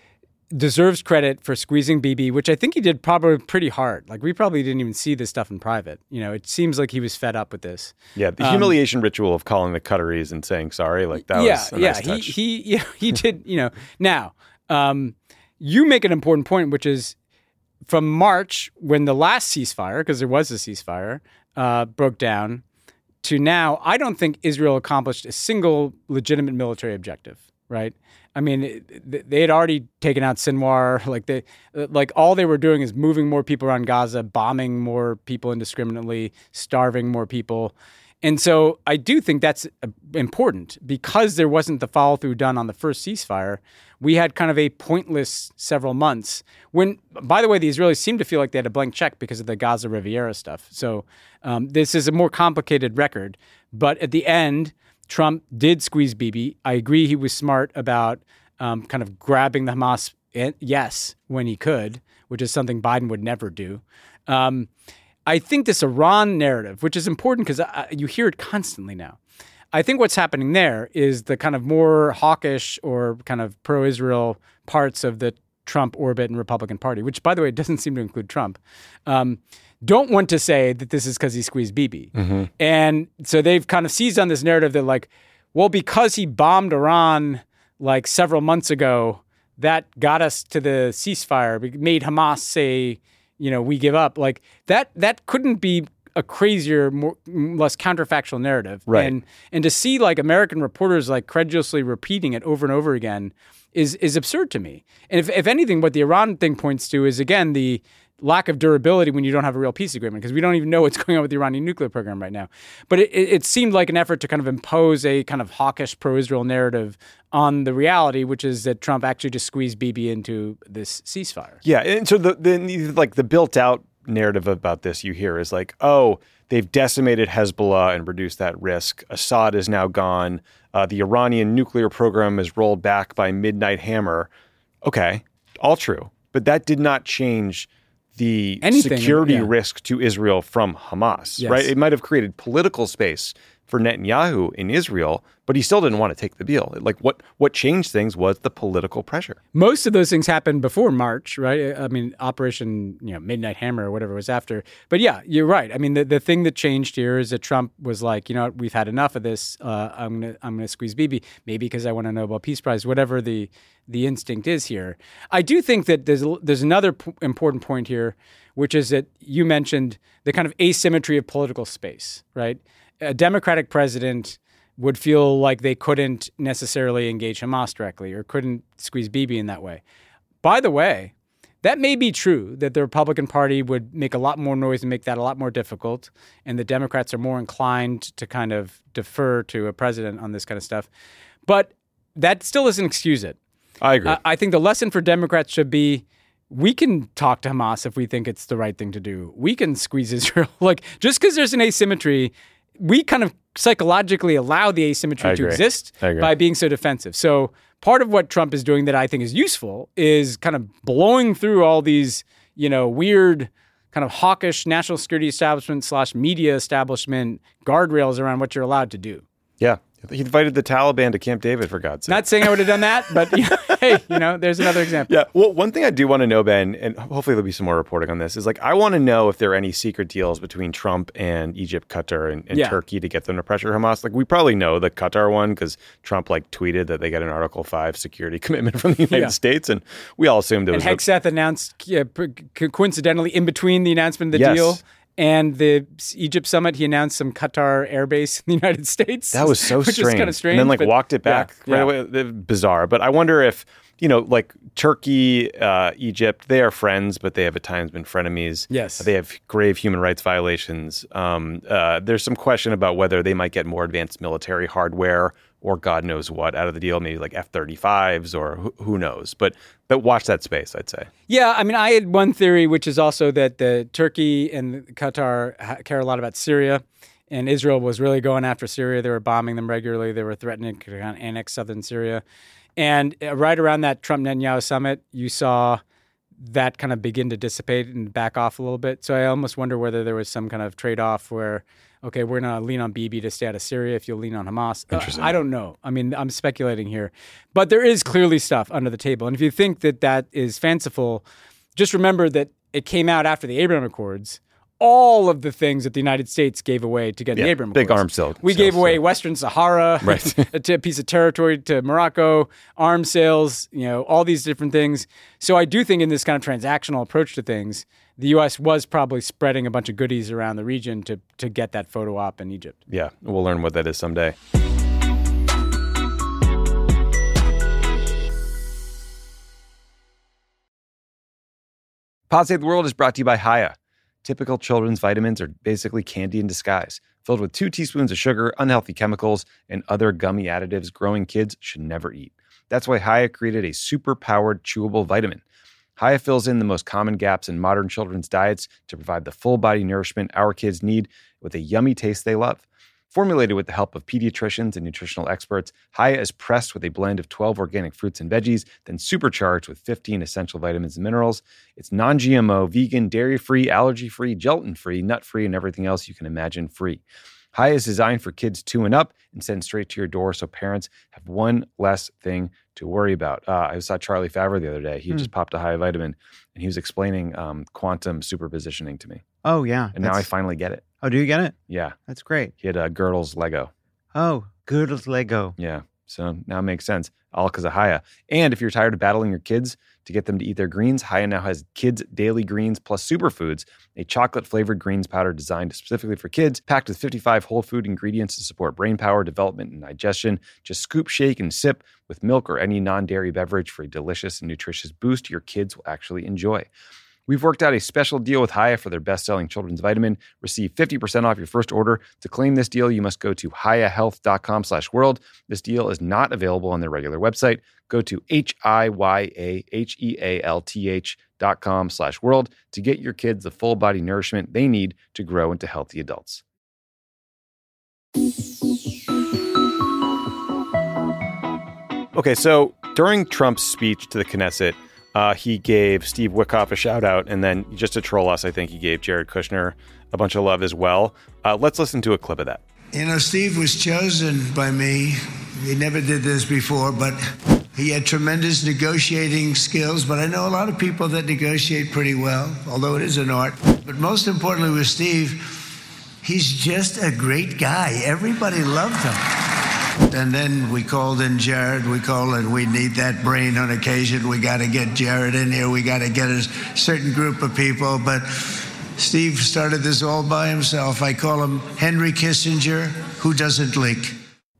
deserves credit for squeezing Bibi, which I think he did probably pretty hard. Like, we probably didn't even see this stuff in private. You know, it seems like he was fed up with this. Yeah, the Um, humiliation ritual of calling the Qataris and saying sorry, like that yeah, was a yeah, nice he touch. he yeah, he did. You know, now um, you make an important point, which is from March when the last ceasefire, because there was a ceasefire, uh, broke down, to now. I don't think Israel accomplished a single legitimate military objective. Right? I mean, it, they had already taken out Sinwar. Like they, like all they were doing is moving more people around Gaza, bombing more people indiscriminately, starving more people. And so I do think that's important because there wasn't the follow through done on the first ceasefire. We had kind of a pointless several months when, by the way, the Israelis seemed to feel like they had a blank check because of the Gaza Riviera stuff. So um, this is a more complicated record. But at the end, Trump did squeeze Bibi. I agree he was smart about um, kind of grabbing the Hamas yes when he could, which is something Biden would never do. Um, I think this Iran narrative, which is important because you hear it constantly now. I think what's happening there is the kind of more hawkish or kind of pro-Israel parts of the Trump orbit and Republican Party, which, by the way, doesn't seem to include Trump, um, don't want to say that this is because he squeezed Bibi. Mm-hmm. And so they've kind of seized on this narrative that like, well, because he bombed Iran like several months ago, that got us to the ceasefire, made Hamas say, you know, we give up. Like that, that couldn't be a crazier, more, less counterfactual narrative. Right. And, and to see like American reporters like credulously repeating it over and over again is, is absurd to me. And if, if anything, what the Iran thing points to is, again, the lack of durability when you don't have a real peace agreement, because we don't even know what's going on with the Iranian nuclear program right now. But it, it seemed like an effort to kind of impose a kind of hawkish pro-Israel narrative on the reality, which is that Trump actually just squeezed Bibi into this ceasefire. Yeah, and so the, the like the built-out narrative about this you hear is like, oh, they've decimated Hezbollah and reduced that risk. Assad is now gone. Uh, the Iranian nuclear program is rolled back by Midnight Hammer. Okay, all true, but that did not change the Anything, security yeah. risk to Israel from Hamas, Yes. right? It might have created political space for Netanyahu in Israel, but he still didn't want to take the deal. Like what what changed things was the political pressure. Most of those things happened before March, right? I mean, Operation, you know, Midnight Hammer or whatever was after. But yeah, you're right. I mean, the, the thing that changed here is that Trump was like, you know what, we've had enough of this. Uh, I'm gonna I'm gonna squeeze Bibi, maybe because I want a Nobel Peace Prize, whatever the the instinct is here. I do think that there's there's another p- important point here, which is that you mentioned the kind of asymmetry of political space, right? A Democratic president would feel like they couldn't necessarily engage Hamas directly or couldn't squeeze Bibi in that way. By the way, that may be true, that the Republican Party would make a lot more noise and make that a lot more difficult, and the Democrats are more inclined to kind of defer to a president on this kind of stuff. But that still doesn't excuse it. I agree. I, I think the lesson for Democrats should be, we can talk to Hamas if we think it's the right thing to do. We can squeeze Israel. Like, just because there's an asymmetry, we kind of psychologically allow the asymmetry I to agree. exist I agree. by being so defensive. So part of what Trump is doing that I think is useful is kind of blowing through all these, you know, weird kind of hawkish national security establishment slash media establishment guardrails around what you're allowed to do. Yeah. He invited the Taliban to Camp David, for God's sake. Not saying I would have done that, but you know, hey, you know, there's another example. Yeah. Well, one thing I do want to know, Ben, and hopefully there'll be some more reporting on this, is like I want to know if there are any secret deals between Trump and Egypt, Qatar, and, and Yeah. Turkey to get them to pressure Hamas. Like we probably know the Qatar one because Trump like tweeted that they got an Article Five security commitment from the United Yeah. States, and we all assumed it And was. Hegseth announced, yeah, co- coincidentally, in between the announcement of the Yes. deal and the Egypt summit, he announced some Qatar airbase in the United States. That was so which strange. is kind of strange. And then like but- walked it back yeah, right yeah. away. They're bizarre. But I wonder if, you know, like Turkey, uh, Egypt, they are friends, but they have at times been frenemies. Yes. They have grave human rights violations. Um, uh, there's some question about whether they might get more advanced military hardware or God knows what out of the deal, maybe like F thirty-fives or who, who knows. But but watch that space, I'd say. Yeah, I mean, I had one theory, which is also that the Turkey and Qatar ha- care a lot about Syria, and Israel was really going after Syria. They were bombing them regularly. They were threatening to kind of annex southern Syria. And uh, right around that Trump-Netanyahu summit, you saw that kind of begin to dissipate and back off a little bit. So I almost wonder whether there was some kind of trade-off where, okay, we're going to lean on Bibi to stay out of Syria if you'll lean on Hamas. Interesting. Uh, I don't know. I mean, I'm speculating here. But there is clearly stuff under the table. And if you think that that is fanciful, just remember that it came out after the Abraham Accords. All of the things that the United States gave away to get yeah, the Abraham big Accords. arms sale. We sales, gave away so. Western Sahara, right. a piece of territory to Morocco, arms sales, you know, all these different things. So I do think in this kind of transactional approach to things, the U S was probably spreading a bunch of goodies around the region to to get that photo op in Egypt. Yeah, we'll learn what that is someday. Pod Save the World is brought to you by Hiya. Typical children's vitamins are basically candy in disguise, filled with two teaspoons of sugar, unhealthy chemicals, and other gummy additives growing kids should never eat. That's why Hiya created a super-powered chewable vitamin. Hiya fills in the most common gaps in modern children's diets to provide the full-body nourishment our kids need with a yummy taste they love. Formulated with the help of pediatricians and nutritional experts, Hiya is pressed with a blend of twelve organic fruits and veggies, then supercharged with fifteen essential vitamins and minerals. It's non-G M O, vegan, dairy-free, allergy-free, gelatin-free, nut-free, and everything else you can imagine free. Hiya is designed for kids two and up and sent straight to your door so parents have one less thing to worry about. Uh, I saw Charlie Favre the other day. He mm. just popped a Hiya vitamin, and he was explaining um, quantum superpositioning to me. Oh, yeah. And now I finally get it. Oh, do you get it? Yeah. That's great. He had uh, Gödel's Lego. Oh, Gödel's Lego. Yeah. So now it makes sense. All because of Hiya. And if you're tired of battling your kids to get them to eat their greens, Hiya now has Kids Daily Greens Plus Superfoods, a chocolate-flavored greens powder designed specifically for kids, packed with fifty-five whole food ingredients to support brain power, development, and digestion. Just scoop, shake, and sip with milk or any non-dairy beverage for a delicious and nutritious boost your kids will actually enjoy. We've worked out a special deal with Hiya for their best-selling children's vitamin. Receive fifty percent off your first order. To claim this deal, you must go to hiyahealth.com slash world. This deal is not available on their regular website. Go to H-I-Y-A-H-E-A-L-T-H dot com slash world to get your kids the full-body nourishment they need to grow into healthy adults. Okay, so during Trump's speech to the Knesset, Uh, he gave Steve Witkoff a shout out, and then just to troll us, I think he gave Jared Kushner a bunch of love as well. Uh, let's listen to a clip of that. You know, Steve was chosen by me. He never did this before, but he had tremendous negotiating skills. But I know a lot of people that negotiate pretty well, although it is an art. But most importantly with Steve, he's just a great guy. Everybody loved him. And then we called in Jared. We called and we need that brain on occasion. We got to get Jared in here. We got to get a certain group of people. But Steve started this all by himself. I call him Henry Kissinger, who doesn't leak.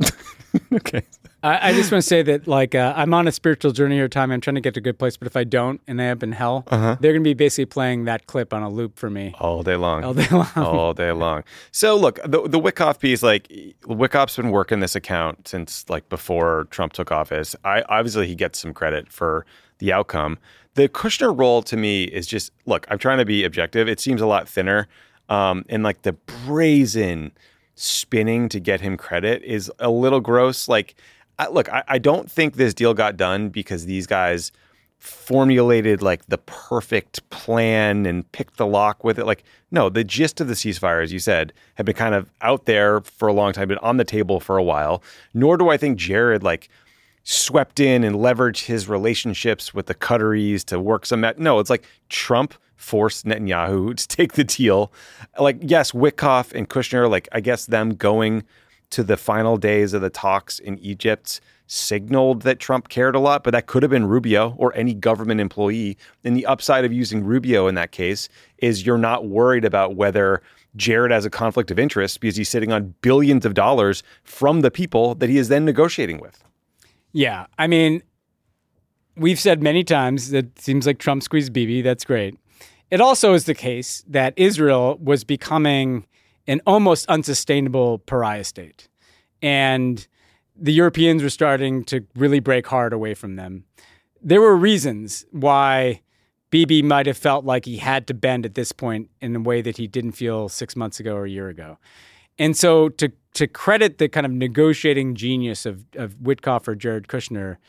Okay. I, I just want to say that, like, uh, I'm on a spiritual journey here, Tommy. I'm trying to get to a good place, but if I don't and I end up in hell, uh-huh. they're going to be basically playing that clip on a loop for me. All day long. All day long. All day long. So, look, the, the Witkoff piece, like, Witkoff's been working this account since, like, before Trump took office. I Obviously, he gets some credit for the outcome. The Kushner role, to me, is just, look, I'm trying to be objective. It seems a lot thinner. Um, and, like, the brazen spinning to get him credit is a little gross. Like, I, look, I, I don't think this deal got done because these guys formulated like the perfect plan and picked the lock with it. Like, no, the gist of the ceasefire, as you said, had been kind of out there for a long time, been on the table for a while. Nor do I think Jared like swept in and leveraged his relationships with the Qataris to work some. No, it's like Trump forced Netanyahu to take the deal. Like, yes, Witkoff and Kushner, like I guess them going to the final days of the talks in Egypt signaled that Trump cared a lot, but that could have been Rubio or any government employee. And the upside of using Rubio in that case is you're not worried about whether Jared has a conflict of interest because he's sitting on billions of dollars from the people that he is then negotiating with. Yeah. I mean, we've said many times that it seems like Trump squeezed Bibi. That's great. It also is the case that Israel was becoming an almost unsustainable pariah state. And the Europeans were starting to really break hard away from them. There were reasons why Bibi might have felt like he had to bend at this point in a way that he didn't feel six months ago or a year ago. And so to to credit the kind of negotiating genius of, of Witkoff or Jared Kushner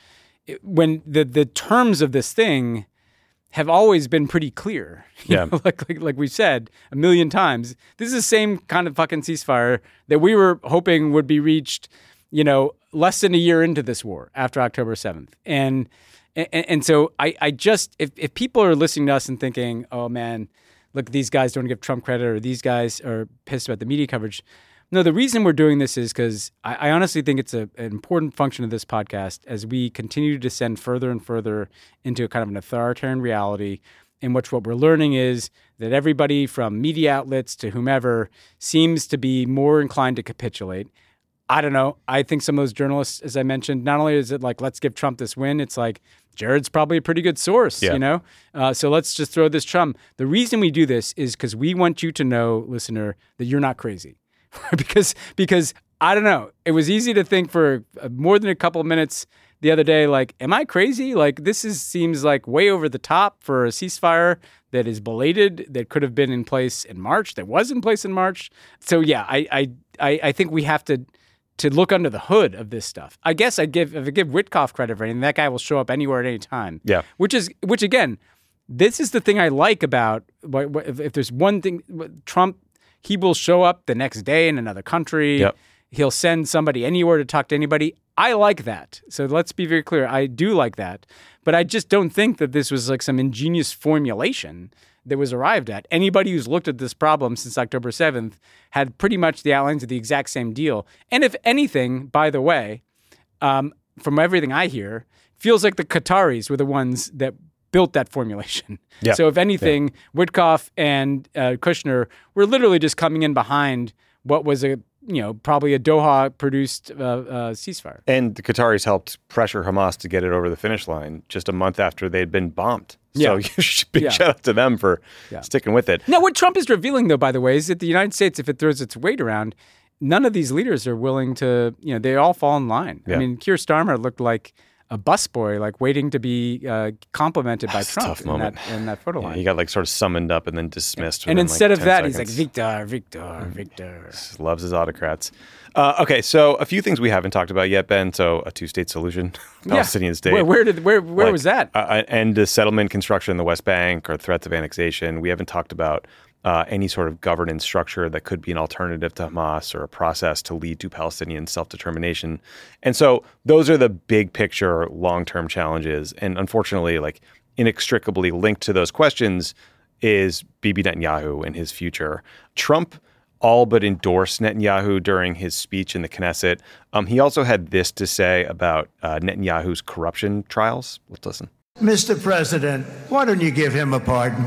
when the the terms of this thing have always been pretty clear. You Yeah. know, like, like like we've said a million times, this is the same kind of fucking ceasefire that we were hoping would be reached, you know, less than a year into this war after October seventh. And and, and so I, I just, if, if people are listening to us and thinking, oh man, look, these guys don't give Trump credit or these guys are pissed about the media coverage. No, the reason we're doing this is because I, I honestly think it's a, an important function of this podcast as we continue to descend further and further into a kind of an authoritarian reality in which what we're learning is that everybody from media outlets to whomever seems to be more inclined to capitulate. I don't know. I think some of those journalists, as I mentioned, not only is it like, let's give Trump this win, it's like, Jared's probably a pretty good source, Yeah. you know? Uh, so let's just throw this Trump. The reason we do this is because we want you to know, listener, that you're not crazy. because because I don't know. It was easy to think for uh, more than a couple of minutes the other day, like, am I crazy? Like, this is seems like way over the top for a ceasefire that is belated, that could have been in place in March, that was in place in March. So yeah, I I I, I think we have to to look under the hood of this stuff. I guess I give if I give Witkoff credit for anything, that guy will show up anywhere at any time. Yeah. Which is which again, this is the thing I like about what, what, if, if there's one thing, Trump. He will show up the next day in another country. Yep. He'll send somebody anywhere to talk to anybody. I like that. So let's be very clear. I do like that. But I just don't think that this was like some ingenious formulation that was arrived at. Anybody who's looked at this problem since October seventh had pretty much the outlines of the exact same deal. And if anything, by the way, um, from everything I hear, feels like the Qataris were the ones that built that formulation. Yeah. So if anything, yeah. Witkoff and uh, Kushner were literally just coming in behind what was a, you know, probably a Doha-produced uh, uh, ceasefire. And the Qataris helped pressure Hamas to get it over the finish line just a month after they'd been bombed. So Yeah. big Yeah. shout out to them for Yeah. sticking with it. Now, what Trump is revealing, though, by the way, is that the United States, if it throws its weight around, none of these leaders are willing to, you know, they all fall in line. Yeah. I mean, Keir Starmer looked like a busboy, like waiting to be uh, complimented by That's a Trump tough in moment. that, in that photo Yeah, line. he got like sort of summoned up and then dismissed. And within, instead like, of ten that, he's like, seconds. Victor, Victor, Victor. Just loves his autocrats. Uh, okay, so a few things we haven't talked about yet, Ben. So a two-state solution, Palestinian state. Where, where did where where Like, was that? Uh, and the settlement construction in the West Bank or threats of annexation. We haven't talked about uh, any sort of governance structure that could be an alternative to Hamas or a process to lead to Palestinian self-determination. And so those are the big picture, long-term challenges. And unfortunately, like inextricably linked to those questions is Bibi Netanyahu and his future. Trump all but endorsed Netanyahu during his speech in the Knesset. Um, he also had this to say about uh, Netanyahu's corruption trials. Let's listen. Mister President, why don't you give him a pardon?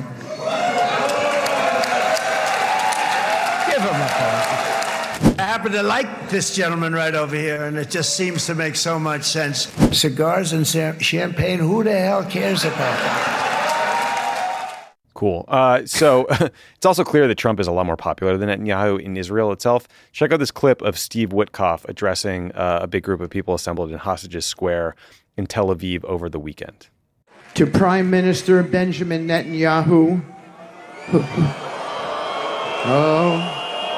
Give him a pardon. I happen to like this gentleman right over here, and it just seems to make so much sense. Cigars and cha- champagne, who the hell cares about that? Cool. Uh, so it's also clear that Trump is a lot more popular than Netanyahu in Israel itself. Check out this clip of Steve Witkoff addressing uh, a big group of people assembled in Hostages Square in Tel Aviv over the weekend. To Prime Minister Benjamin Netanyahu. Oh.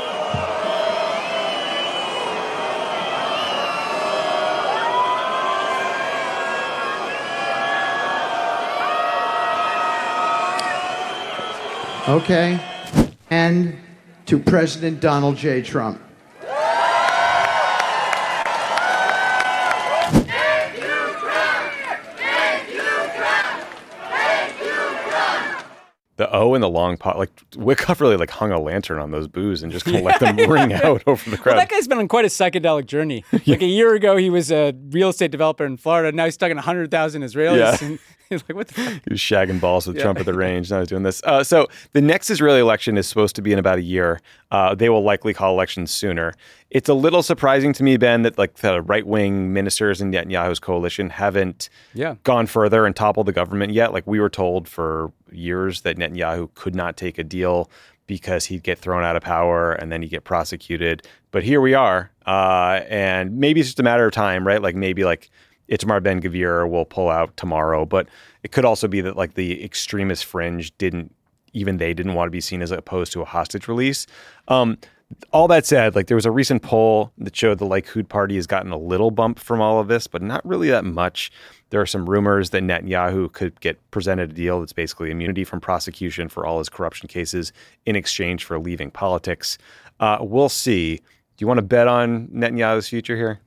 Okay. And to President Donald J. Trump. The O and the long pot, like Witkoff really like hung a lantern on those boos and just kind of let them ring out over the crowd. Well, that guy's been on quite a psychedelic journey. Like a year ago, he was a real estate developer in Florida. Now he's stuck in one hundred thousand Israelis. Yeah. And he's like, what the fuck? He was shagging balls with Trump at the range. Now he's doing this. Uh, so the next Israeli election is supposed to be in about a year. Uh, they will likely call elections sooner. It's a little surprising to me, Ben, that like the right-wing ministers in Netanyahu's coalition haven't Yeah. gone further and toppled the government yet. Like we were told for years that Netanyahu could not take a deal because he'd get thrown out of power and then he'd get prosecuted. But here we are. Uh, and maybe it's just a matter of time, right? Like maybe like Itamar Ben-Gvir will pull out tomorrow, but it could also be that like the extremist fringe didn't, even they didn't want to be seen as opposed to a hostage release. Um, All that said, like there was a recent poll that showed the Likud party has gotten a little bump from all of this, but not really that much. There are some rumors that Netanyahu could get presented a deal that's basically immunity from prosecution for all his corruption cases in exchange for leaving politics. Uh, we'll see. Do you want to bet on Netanyahu's future here?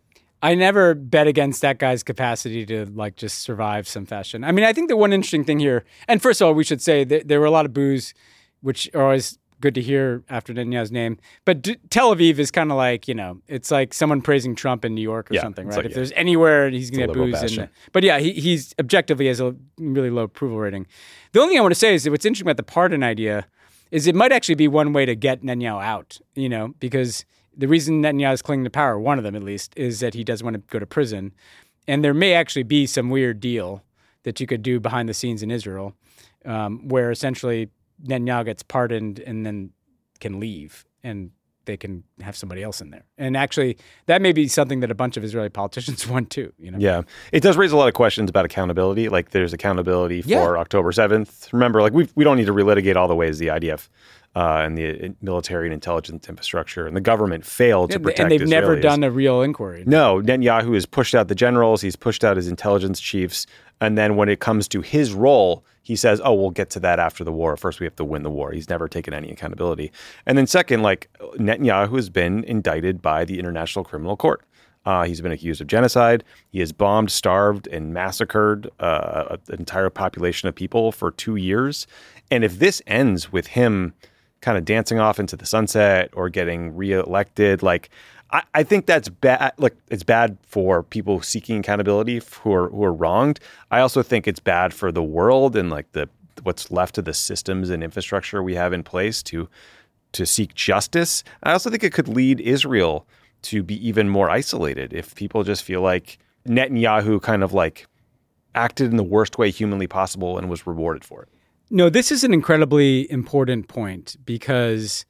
I never bet against that guy's capacity to like just survive some fashion. I mean, I think the one interesting thing here, and first of all, we should say that there were a lot of boos, which are always good to hear after Netanyahu's name. But D- Tel Aviv is kind of like, you know, it's like someone praising Trump in New York or yeah, something, right? Like, if yeah. there's anywhere he's going to get boos. bastion. In the, but yeah, he, he's objectively has a really low approval rating. The only thing I want to say is that what's interesting about the pardon idea is it might actually be one way to get Netanyahu out, you know, because the reason Netanyahu is clinging to power, one of them at least, is that he doesn't want to go to prison. And there may actually be some weird deal that you could do behind the scenes in Israel um, where essentially Netanyahu gets pardoned and then can leave and they can have somebody else in there. And actually, that may be something that a bunch of Israeli politicians want too. You know? Yeah. It does raise a lot of questions about accountability. Like there's accountability for Yeah. October seventh. Remember, like we we don't need to relitigate all the ways the I D F uh, and the military and intelligence infrastructure and the government failed to And, protect and they've Israelis. never done a real inquiry. No, Netanyahu has pushed out the generals. He's pushed out his intelligence chiefs. And then when it comes to his role, he says, oh, we'll get to that after the war. First, we have to win the war. He's never taken any accountability. And then second, like Netanyahu has been indicted by the International Criminal Court. Uh, he's been accused of genocide. He has bombed, starved, and massacred uh, an entire population of people for two years. And if this ends with him kind of dancing off into the sunset or getting reelected, like I, I think that's bad. Like it's bad for people seeking accountability who are who are wronged. I also think it's bad for the world and like the what's left of the systems and infrastructure we have in place to to seek justice. I also think it could lead Israel to be even more isolated if people just feel like Netanyahu kind of like acted in the worst way humanly possible and was rewarded for it. No, this is an incredibly important point because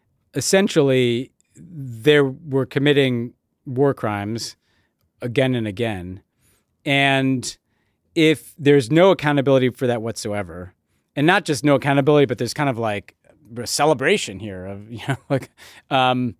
essentially they were committing war crimes again and again. And if there's no accountability for that whatsoever, and not just no accountability, but there's kind of like a celebration here of, you know, like um,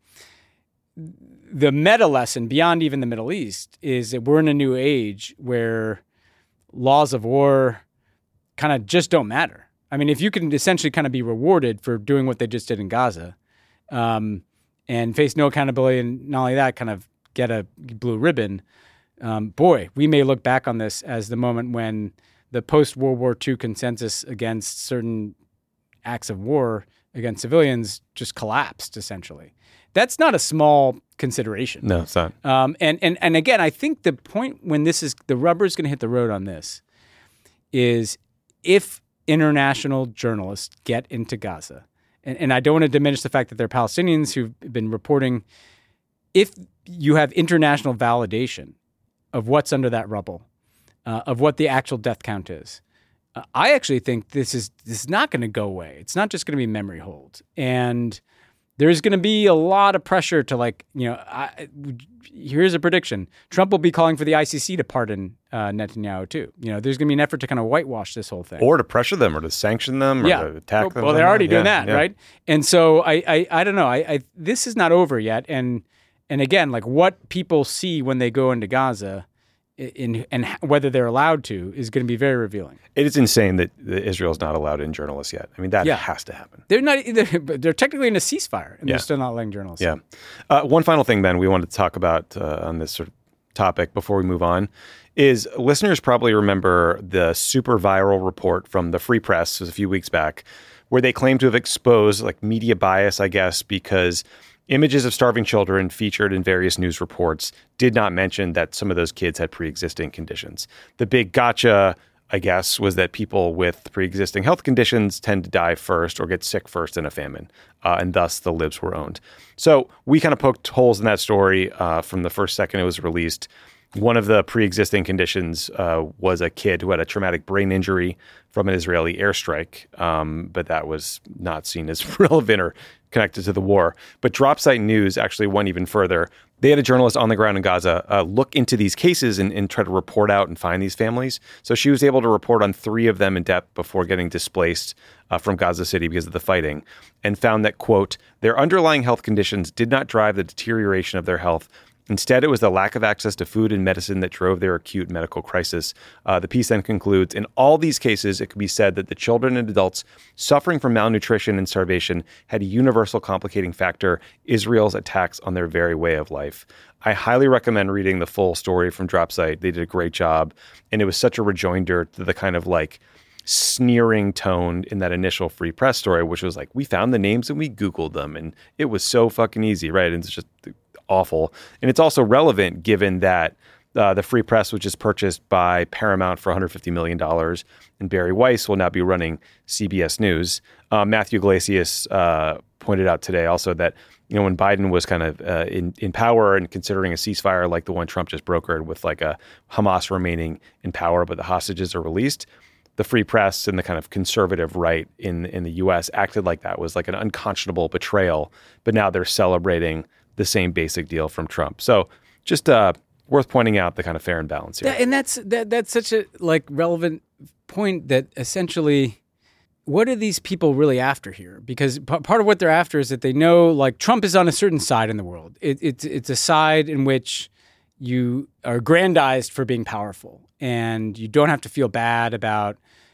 the meta lesson beyond even the Middle East is that we're in a new age where laws of war kind of just don't matter. I mean, if you can essentially kind of be rewarded for doing what they just did in Gaza um, and face no accountability, and not only that, kind of get a blue ribbon, um, boy, we may look back on this as the moment when the post-World War Two consensus against certain acts of war against civilians just collapsed, essentially. That's not a small consideration. No, it's not. Um, and, and, and again, I think the point when this is, the rubber is going to hit the road on this is if international journalists get into Gaza, and, and I don't want to diminish the fact that they're Palestinians who've been reporting, if you have international validation of what's under that rubble, uh, of what the actual death count is, uh, I actually think this is this is not going to go away. It's not just going to be memory hold. And there's going to be a lot of pressure to like, you know, I, here's a prediction. Trump will be calling for the I C C to pardon uh, Netanyahu too. You know, there's going to be an effort to kind of whitewash this whole thing. Or to pressure them or to sanction them or yeah. to attack well, them. Well, they're already doing yeah, that, yeah. right? And so I, I, I don't know. I, I, this is not over yet. And, and again, like what people see when they go into Gaza in, and whether they're allowed to is going to be very revealing. It is insane that Israel's not allowed in journalists yet. I mean, that Yeah. has to happen. They're not. They're, they're technically in a ceasefire, and Yeah. they're still not letting journalists. Yeah. Uh, one final thing, Ben, we wanted to talk about uh, on this sort of topic before we move on is listeners probably remember the super viral report from the Free Press was a few weeks back where they claimed to have exposed like media bias, I guess, because images of starving children featured in various news reports did not mention that some of those kids had pre-existing conditions. The big gotcha, I guess, was that people with pre-existing health conditions tend to die first or get sick first in a famine, uh, and thus the libs were owned. So we kind of poked holes in that story uh, from the first second it was released. One of the pre-existing conditions uh, was a kid who had a traumatic brain injury from an Israeli airstrike, um, but that was not seen as relevant or connected to the war. But Dropsite News actually went even further. They had a journalist on the ground in Gaza uh, look into these cases and, and try to report out and find these families. So she was able to report on three of them in depth before getting displaced uh, from Gaza City because of the fighting, and found that, quote, their underlying health conditions did not drive the deterioration of their health. Instead, it was the lack of access to food and medicine that drove their acute medical crisis. Uh, the piece then concludes, in all these cases, it could be said that the children and adults suffering from malnutrition and starvation had a universal complicating factor, Israel's attacks on their very way of life. I highly recommend reading the full story from Dropsite. They did a great job, and it was such a rejoinder to the kind of like sneering tone in that initial Free Press story, which was like, we found the names and we Googled them, and it was so fucking easy, right? And it's just awful. And it's also relevant given that uh, the Free Press was just purchased by Paramount for one hundred fifty million dollars, and Barry Weiss will now be running C B S News. Uh, Matthew Iglesias uh, pointed out today also that, you know, when Biden was kind of uh, in, in power and considering a ceasefire like the one Trump just brokered with like a Hamas remaining in power, but the hostages are released, the Free Press and the kind of conservative right in, in the U S acted like that was like an unconscionable betrayal, but now they're celebrating the same basic deal from Trump. So just uh, worth pointing out the kind of fair and balance here. That, and that's that, that's such a like relevant point that essentially, what are these people really after here? Because p- part of what they're after is that they know like Trump is on a certain side in the world. It, it's it's a side in which you are aggrandized for being powerful, and you don't have to feel bad about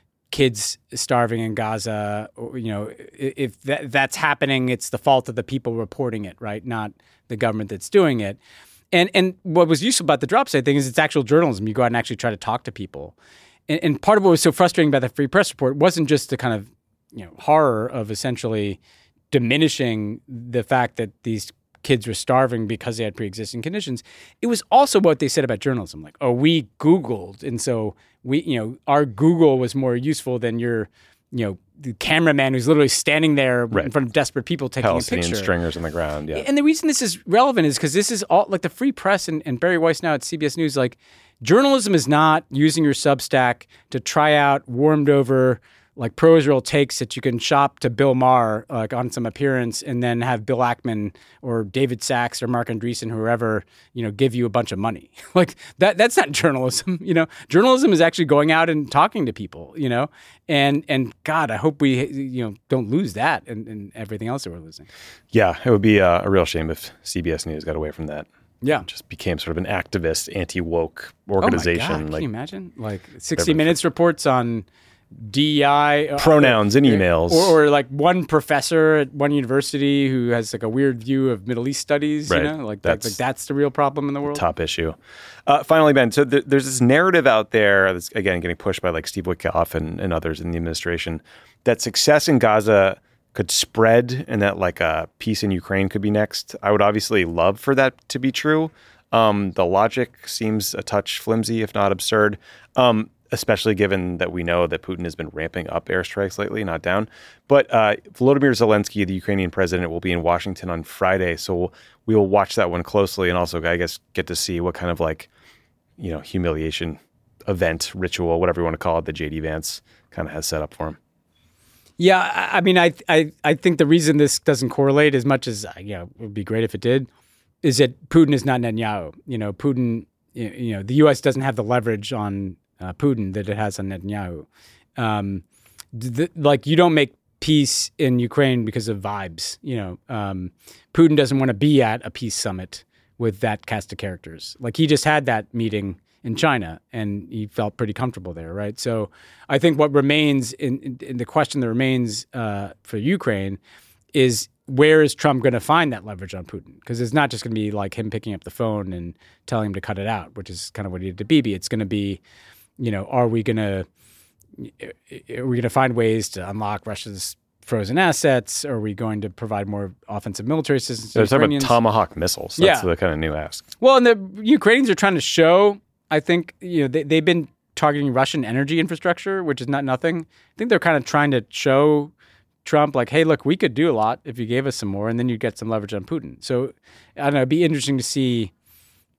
kids starving in Gaza. Or, you know, if that, that's happening, it's the fault of the people reporting it, right? Not the government that's doing it. And and what was useful about the Dropsite thing is it's actual journalism. You go out and actually try to talk to people. And, and part of what was so frustrating about the Free Press report wasn't just the kind of, you know, horror of essentially diminishing the fact that these kids were starving because they had pre-existing conditions. It was also what they said about journalism. Like, oh, we Googled, and so we, you know, our Google was more useful than your, you know, the cameraman who's literally standing there right in front of desperate people taking Palestinian a picture. Stringers on the ground, yeah. And the reason this is relevant is because this is all like the Free Press and, and Barry Weiss now at C B S News. Like, journalism is not using your Substack to try out warmed over like pro-Israel takes that you can shop to Bill Maher like on some appearance, and then have Bill Ackman or David Sachs or Mark Andreessen, whoever, you know, give you a bunch of money. Like that, that's not journalism. You know, journalism is actually going out and talking to people, you know, and, and God, I hope we, you know, don't lose that and, and everything else that we're losing. Yeah. It would be uh, a real shame if C B S News got away from that. Yeah. It just became sort of an activist, anti-woke organization. Oh my God, like, can you imagine? Like sixty minutes reports on D E I pronouns uh, and emails, or, or like one professor at one university who has like a weird view of Middle East studies. Right. You know, like that's, that, like that's the real problem in the world. Top issue. Uh, finally, Ben. So th- there's this narrative out there that's again getting pushed by like Steve Witkoff and, and others in the administration that success in Gaza could spread, and that like a peace in Ukraine could be next. I would obviously love for that to be true. Um, the logic seems a touch flimsy, if not absurd. Um, especially given that we know that Putin has been ramping up airstrikes lately, not down. But uh, Volodymyr Zelensky, the Ukrainian president, will be in Washington on Friday, so we'll, we will watch that one closely, and also, I guess, get to see what kind of like, you know, humiliation event, ritual, whatever you want to call it, that J D Vance kind of has set up for him. Yeah, I mean, I I I think the reason this doesn't correlate as much as, you know, it would be great if it did, is that Putin is not Netanyahu. You know, Putin, you know, the U S doesn't have the leverage on Uh, Putin that it has on Netanyahu. Um, th- like you don't make peace in Ukraine because of vibes. You know, um, Putin doesn't want to be at a peace summit with that cast of characters. Like he just had that meeting in China and he felt pretty comfortable there, right? So I think what remains in, in, in the question that remains uh, for Ukraine is, where is Trump going to find that leverage on Putin? Because it's not just going to be like him picking up the phone and telling him to cut it out, which is kind of what he did to Bibi. It's going to be, you know, are we going to are we going to find ways to unlock Russia's frozen assets? Are we going to provide more offensive military assistance to They're talking Ukrainians? about Tomahawk missiles. That's Yeah. the kind of new ask. Well, and the Ukrainians are trying to show, I think, you know, they, they've been targeting Russian energy infrastructure, which is not nothing. I think they're kind of trying to show Trump, like, hey, look, we could do a lot if you gave us some more, and then you'd get some leverage on Putin. So, I don't know, it'd be interesting to see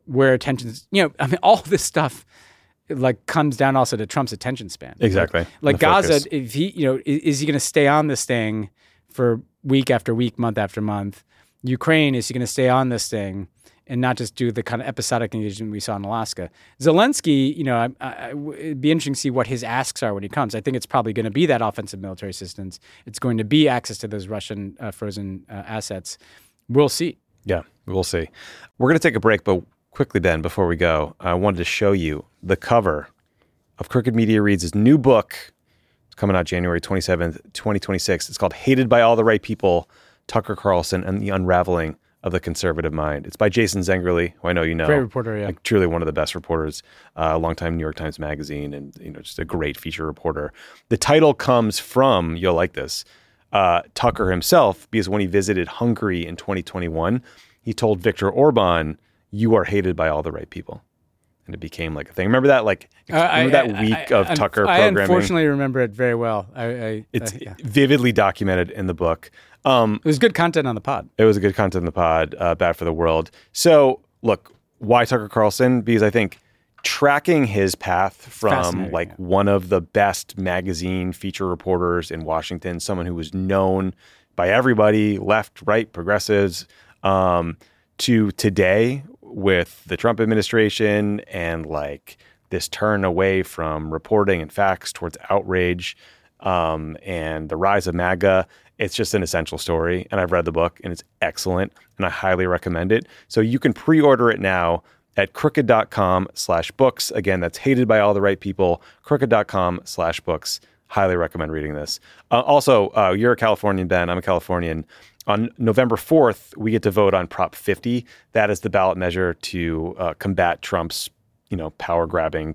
where attention's, you know, I mean, all this stuff like comes down also to Trump's attention span. Exactly. Like, like The Gaza, focus. if he, you know, is, is he going to stay on this thing for week after week, month after month? Ukraine, is he going to stay on this thing and not just do the kind of episodic engagement we saw in Alaska? Zelensky, you know, I, I, it'd be interesting to see what his asks are when he comes. I think it's probably going to be that offensive military assistance. It's going to be access to those Russian uh, frozen uh, assets. We'll see. Yeah, we'll see. We're going to take a break, but quickly, Ben, before we go, I wanted to show you the cover of Crooked Media Reads' new book. It's coming out January twenty-seventh, twenty twenty-six. It's called Hated by All the Right People, Tucker Carlson and the Unraveling of the Conservative Mind. It's by Jason Zengerle, who I know you know. Great reporter, yeah. Like, truly one of the best reporters, uh, a longtime New York Times Magazine, and you know, just a great feature reporter. The title comes from, you'll like this, uh, Tucker himself, because when he visited Hungary in twenty twenty-one, he told Viktor Orban, "You are hated by all the right people." And it became like a thing. Remember that, like, Uh, I- remember that I- week I- of I- Tucker I programming? unfortunately remember it very well. I, I, It's uh, yeah. vividly documented in the book. Um, It was good content on the pod. It was a good content in the pod, uh, bad for the world. So, look, why Tucker Carlson? Because I think tracking his path from Fascinating, like yeah. one of the best magazine feature reporters in Washington, someone who was known by everybody, left, right, progressives, um, to today with the Trump administration and like this turn away from reporting and facts towards outrage, um, and the rise of MAGA. It's just an essential story. And I've read the book and it's excellent and I highly recommend it. So you can pre-order it now at crooked.com slash books. Again, that's Hated by All the Right People, crooked.com slash books. Highly recommend reading this. Uh, also, uh, you're a Californian, Ben. I'm a Californian. On November fourth, we get to vote on Prop fifty. That is the ballot measure to uh, combat Trump's, you know, power-grabbing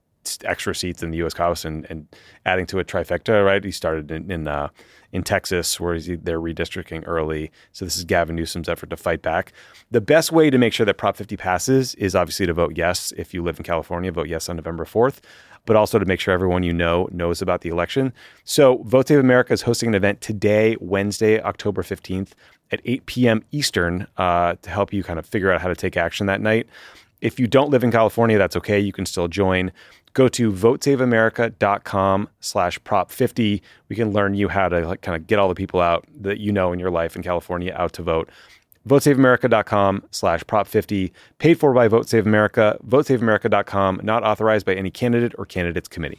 extra seats in the U S House and, and adding to a trifecta, right? He started in in, uh, in Texas, where he's, they're redistricting early. So this is Gavin Newsom's effort to fight back. The best way to make sure that Prop fifty passes is obviously to vote yes. If you live in California, vote yes on November fourth, but also to make sure everyone you know knows about the election. So Vote Save America is hosting an event today, Wednesday, October fifteenth at eight p.m. Eastern uh, to help you kind of figure out how to take action that night. If you don't live in California, that's okay. You can still join. Go to votesaveamerica.com slash prop 50. We can learn you how to like, kind of get all the people out that you know in your life in California out to vote. votesaveamerica.com slash prop 50. Paid for by Vote Save America. votesaveamerica dot com. Not authorized by any candidate or candidates committee.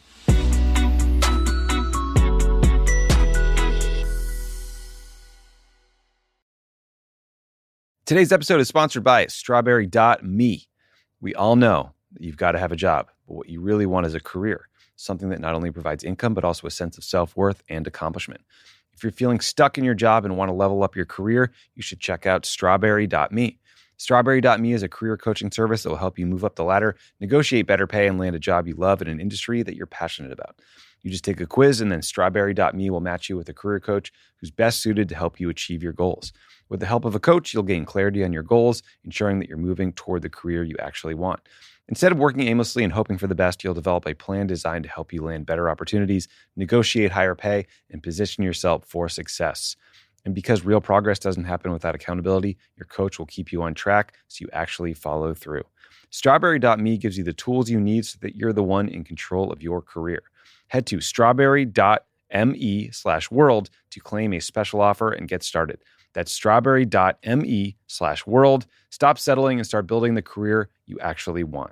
Today's episode is sponsored by strawberry dot me. We all know that you've got to have a job, but what you really want is a career, something that not only provides income, but also a sense of self-worth and accomplishment. If you're feeling stuck in your job and want to level up your career, you should check out strawberry dot me. strawberry dot me is a career coaching service that will help you move up the ladder, negotiate better pay, and land a job you love in an industry that you're passionate about. You just take a quiz, and then strawberry dot me will match you with a career coach who's best suited to help you achieve your goals. With the help of a coach, you'll gain clarity on your goals, ensuring that you're moving toward the career you actually want. Instead of working aimlessly and hoping for the best, you'll develop a plan designed to help you land better opportunities, negotiate higher pay, and position yourself for success. And because real progress doesn't happen without accountability, your coach will keep you on track so you actually follow through. strawberry dot me gives you the tools you need so that you're the one in control of your career. Head to strawberry dot me slash world to claim a special offer and get started. That's strawberry dot me slash world. Stop settling and start building the career you actually want.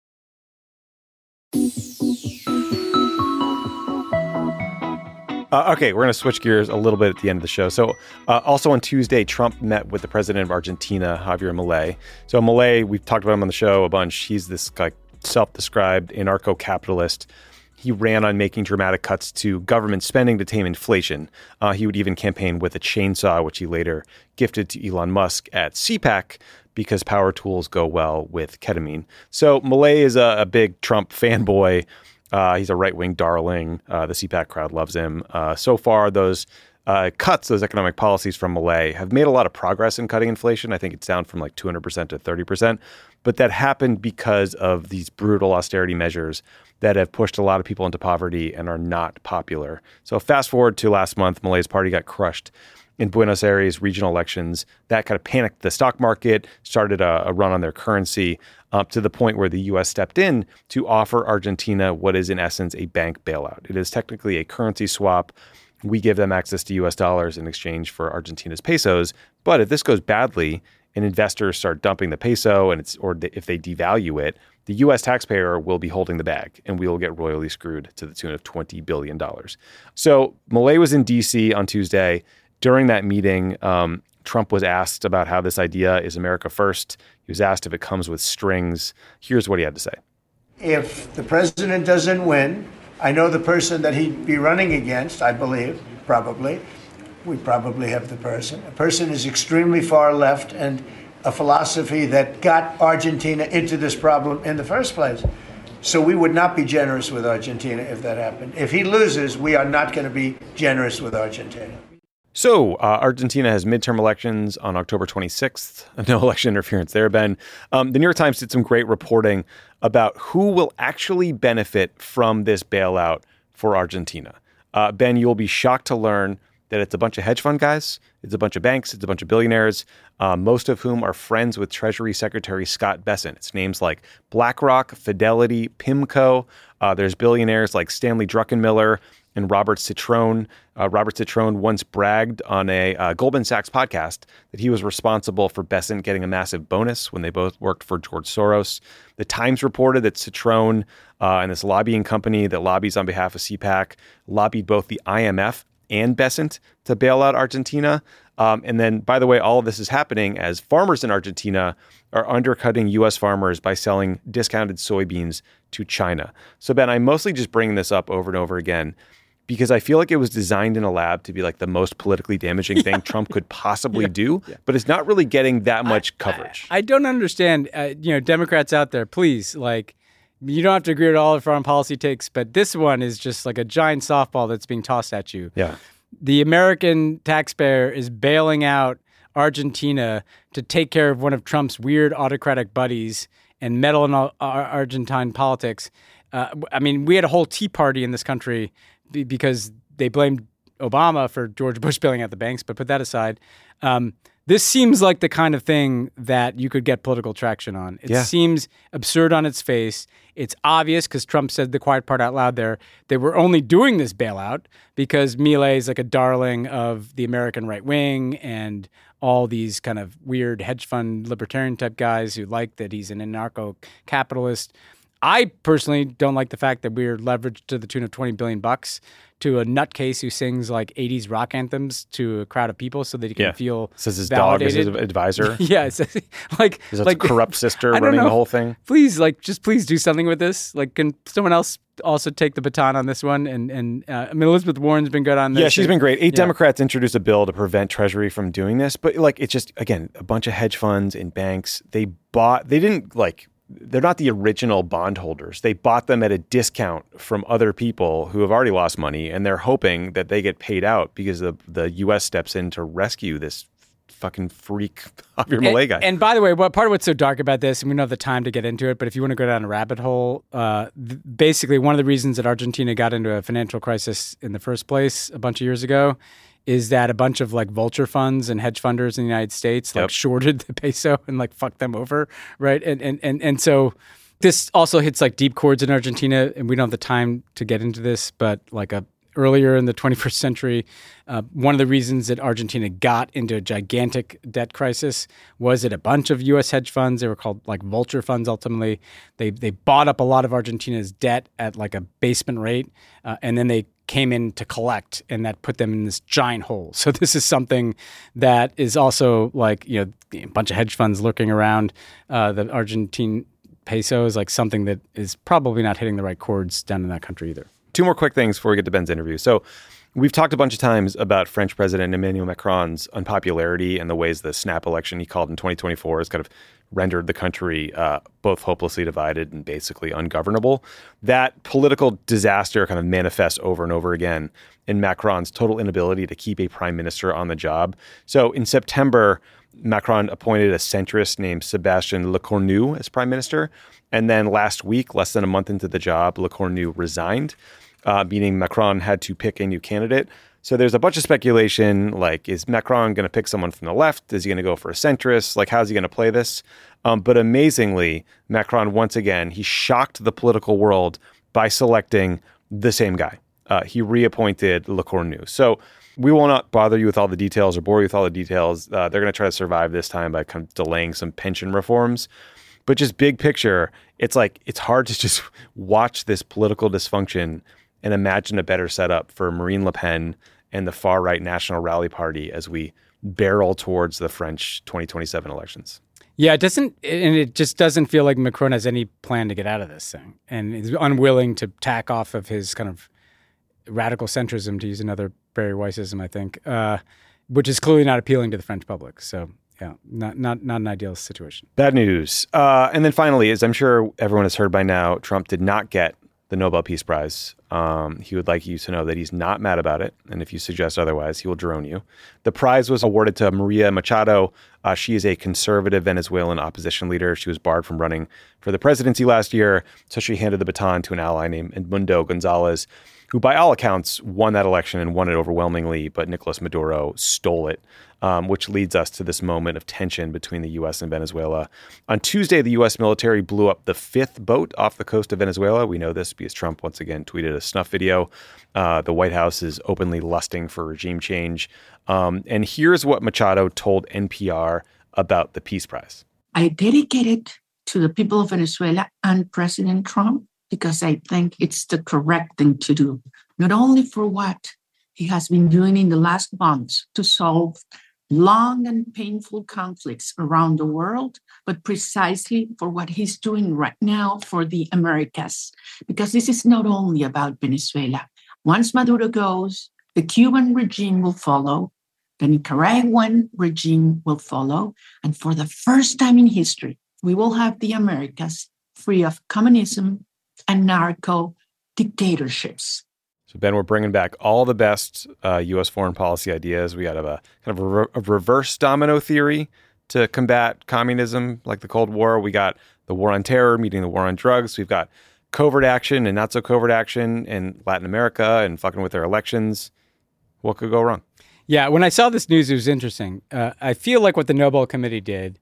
Uh, okay, we're going to switch gears a little bit at the end of the show. So uh, also on Tuesday, Trump met with the president of Argentina, Javier Milei. So Milei, we've talked about him on the show a bunch. He's this like self-described anarcho-capitalist. He ran on making dramatic cuts to government spending to tame inflation. Uh, he would even campaign with a chainsaw, which he later gifted to Elon Musk at CPAC because power tools go well with ketamine. So Milei is a, a big Trump fanboy. Uh, he's a right-wing darling. Uh, the CPAC crowd loves him. Uh, so far, those uh, cuts, those economic policies from Milei have made a lot of progress in cutting inflation. I think it's down from like two hundred percent to thirty percent. But that happened because of these brutal austerity measures that have pushed a lot of people into poverty and are not popular. So fast forward to last month, Milei's party got crushed in Buenos Aires regional elections. That kind of panicked the stock market, started a, a run on their currency, up to the point where the U S stepped in to offer Argentina what is in essence a bank bailout. It is technically a currency swap. We give them access to U S dollars in exchange for Argentina's pesos. But if this goes badly and investors start dumping the peso, and it's or if they devalue it, the U S taxpayer will be holding the bag, and we will get royally screwed to the tune of twenty billion dollars. So Milei was in D C on Tuesday. During that meeting, um, Trump was asked about how this idea is America first. He was asked if it comes with strings. Here's what he had to say. If the president doesn't win, I know the person that he'd be running against, I believe, probably. We probably have the person. A person is extremely far left and a philosophy that got Argentina into this problem in the first place. So we would not be generous with Argentina if that happened. If he loses, we are not going to be generous with Argentina. So uh, Argentina has midterm elections on October twenty-sixth. No election interference there, Ben. Um, the New York Times did some great reporting about who will actually benefit from this bailout for Argentina. Uh, Ben, you'll be shocked to learn that it's a bunch of hedge fund guys, it's a bunch of banks, it's a bunch of billionaires, uh, most of whom are friends with Treasury Secretary Scott Bessent. It's names like BlackRock, Fidelity, PIMCO. Uh, there's billionaires like Stanley Druckenmiller and Robert Citrone. Uh, Robert Citrone once bragged on a uh, Goldman Sachs podcast that he was responsible for Bessent getting a massive bonus when they both worked for George Soros. The Times reported that Citrone uh, and this lobbying company that lobbies on behalf of CPAC lobbied both the I M F and Bessent to bail out Argentina. Um, and then, by the way, all of this is happening as farmers in Argentina are undercutting U S farmers by selling discounted soybeans to China. So, Ben, I'm mostly just bringing this up over and over again because I feel like it was designed in a lab to be like the most politically damaging thing Trump could possibly yeah. do, yeah. but it's not really getting that much I, coverage. I, I don't understand, uh, you know, Democrats out there, please, like, you don't have to agree with all the foreign policy takes, but this one is just like a giant softball that's being tossed at you. Yeah. The American taxpayer is bailing out Argentina to take care of one of Trump's weird autocratic buddies and meddle in all, uh, Argentine politics. Uh, I mean, we had a whole tea party in this country because they blamed Obama for George Bush bailing out the banks, but put that aside. Um, this seems like the kind of thing that you could get political traction on. It yeah. seems absurd on its face. It's obvious because Trump said the quiet part out loud there. They were only doing this bailout because Milei is like a darling of the American right wing and all these kind of weird hedge fund libertarian type guys who like that he's an anarcho-capitalist. I personally don't like the fact that we're leveraged to the tune of twenty billion bucks to a nutcase who sings like eighties rock anthems to a crowd of people so that he can yeah. feel says his validated. dog is his advisor. yeah, it's like his like corrupt sister running the whole thing. Please, like, just please do something with this. Like, can someone else also take the baton on this one? And and uh, I mean, Elizabeth Warren's been good on this. Yeah, she's been great. Eight yeah. Democrats introduced a bill to prevent Treasury from doing this, but like, it's just again a bunch of hedge funds and banks. They bought. They didn't like. They're not the original bondholders. They bought them at a discount from other people who have already lost money, and they're hoping that they get paid out because the the U S steps in to rescue this fucking freak Javier Milei guy. And by the way, what part of what's so dark about this, and we don't have the time to get into it, but if you want to go down a rabbit hole, uh, th- basically one of the reasons that Argentina got into a financial crisis in the first place a bunch of years ago is that a bunch of like vulture funds and hedge funders in the United States like yep. shorted the peso and like fucked them over, right? And and and and so this also hits like deep chords in Argentina, and we don't have the time to get into this, but like a earlier in the twenty-first century, uh, one of the reasons that Argentina got into a gigantic debt crisis was that a bunch of U S hedge funds, they were called like vulture funds ultimately, they they bought up a lot of Argentina's debt at like a basement rate, uh, and then they came in to collect, and that put them in this giant hole. So this is something that is also like, you know, a bunch of hedge funds lurking around. Uh, the Argentine peso is like something that is probably not hitting the right chords down in that country either. Two more quick things before we get to Ben's interview. So we've talked a bunch of times about French President Emmanuel Macron's unpopularity and the ways the snap election he called in twenty twenty-four has kind of rendered the country uh, both hopelessly divided and basically ungovernable. That political disaster kind of manifests over and over again in Macron's total inability to keep a prime minister on the job. So in September, Macron appointed a centrist named Sébastien Lecornu as prime minister. And then last week, less than a month into the job, Lecornu resigned, uh, meaning Macron had to pick a new candidate. So there's a bunch of speculation, like, is Macron going to pick someone from the left? Is he going to go for a centrist? Like, how's he going to play this? Um, but amazingly, Macron, once again, he shocked the political world by selecting the same guy. Uh, he reappointed Le Cornu. So we will not bother you with all the details or bore you with all the details. Uh, they're going to try to survive this time by kind of delaying some pension reforms. But just big picture, it's like, it's hard to just watch this political dysfunction and imagine a better setup for Marine Le Pen and the far-right National Rally Party as we barrel towards the French twenty twenty-seven elections. Yeah, it doesn't, and it just doesn't feel like Macron has any plan to get out of this thing, and is unwilling to tack off of his kind of radical centrism, to use another Barry Weissism, I think, uh, which is clearly not appealing to the French public. So, yeah, not not not an ideal situation. Bad news. Uh, and then finally, as I'm sure everyone has heard by now, Trump did not get the Nobel Peace Prize. Um, he would like you to know that he's not mad about it. And if you suggest otherwise, he will drone you. The prize was awarded to Maria Machado. Uh, she is a conservative Venezuelan opposition leader. She was barred from running for the presidency last year. So she handed the baton to an ally named Edmundo Gonzalez, who by all accounts won that election and won it overwhelmingly, but Nicolas Maduro stole it, um, which leads us to this moment of tension between the U S and Venezuela. On Tuesday, the U S military blew up the fifth boat off the coast of Venezuela. We know this because Trump once again tweeted a snuff video. Uh, the White House is openly lusting for regime change. Um, and here's what Machado told N P R about the Peace Prize. I dedicate it to the people of Venezuela and President Trump, because I think it's the correct thing to do, not only for what he has been doing in the last months to solve long and painful conflicts around the world, but precisely for what he's doing right now for the Americas. Because this is not only about Venezuela. Once Maduro goes, the Cuban regime will follow, the Nicaraguan regime will follow, and for the first time in history, we will have the Americas free of communism and narco dictatorships. So, Ben, we're bringing back all the best uh, U S foreign policy ideas. We got a kind of a, re- a reverse domino theory to combat communism, like the Cold War. We got the war on terror meeting the war on drugs. We've got covert action and not so covert action in Latin America and fucking with their elections. What could go wrong? Yeah, when I saw this news, it was interesting. Uh, I feel like what the Nobel Committee did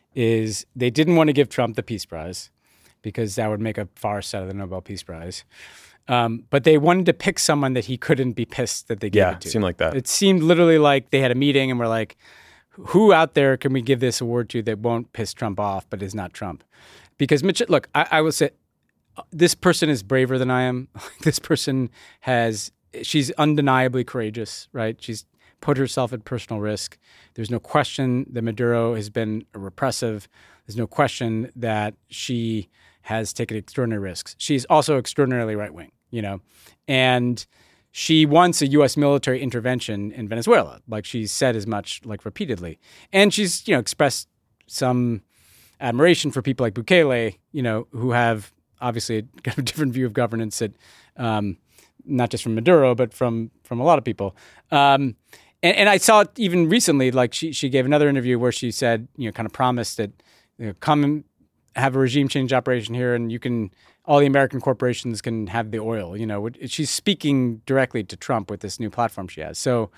is they didn't want to give Trump the Peace Prize, because that would make a farce out of the Nobel Peace Prize. Um, but they wanted to pick someone that he couldn't be pissed that they gave yeah, it to. Yeah, it seemed like that. It seemed literally like they had a meeting and were like, who out there can we give this award to that won't piss Trump off but is not Trump? Because, Mitch, look, I, I will say, this person is braver than I am. This person has, she's undeniably courageous, right? She's put herself at personal risk. There's no question that Maduro has been repressive. There's no question that she has taken extraordinary risks. She's also extraordinarily right-wing, you know, and she wants a U S military intervention in Venezuela, like she's said as much, like repeatedly. And she's, you know, expressed some admiration for people like Bukele, you know, who have obviously a kind of different view of governance that, um, not just from Maduro, but from from a lot of people. Um, and, and I saw it even recently, like she she gave another interview where she said, you know, kind of promised that, you know, come and have a regime change operation here, and you can, all the American corporations can have the oil. You know, she's speaking directly to Trump with this new platform she has. So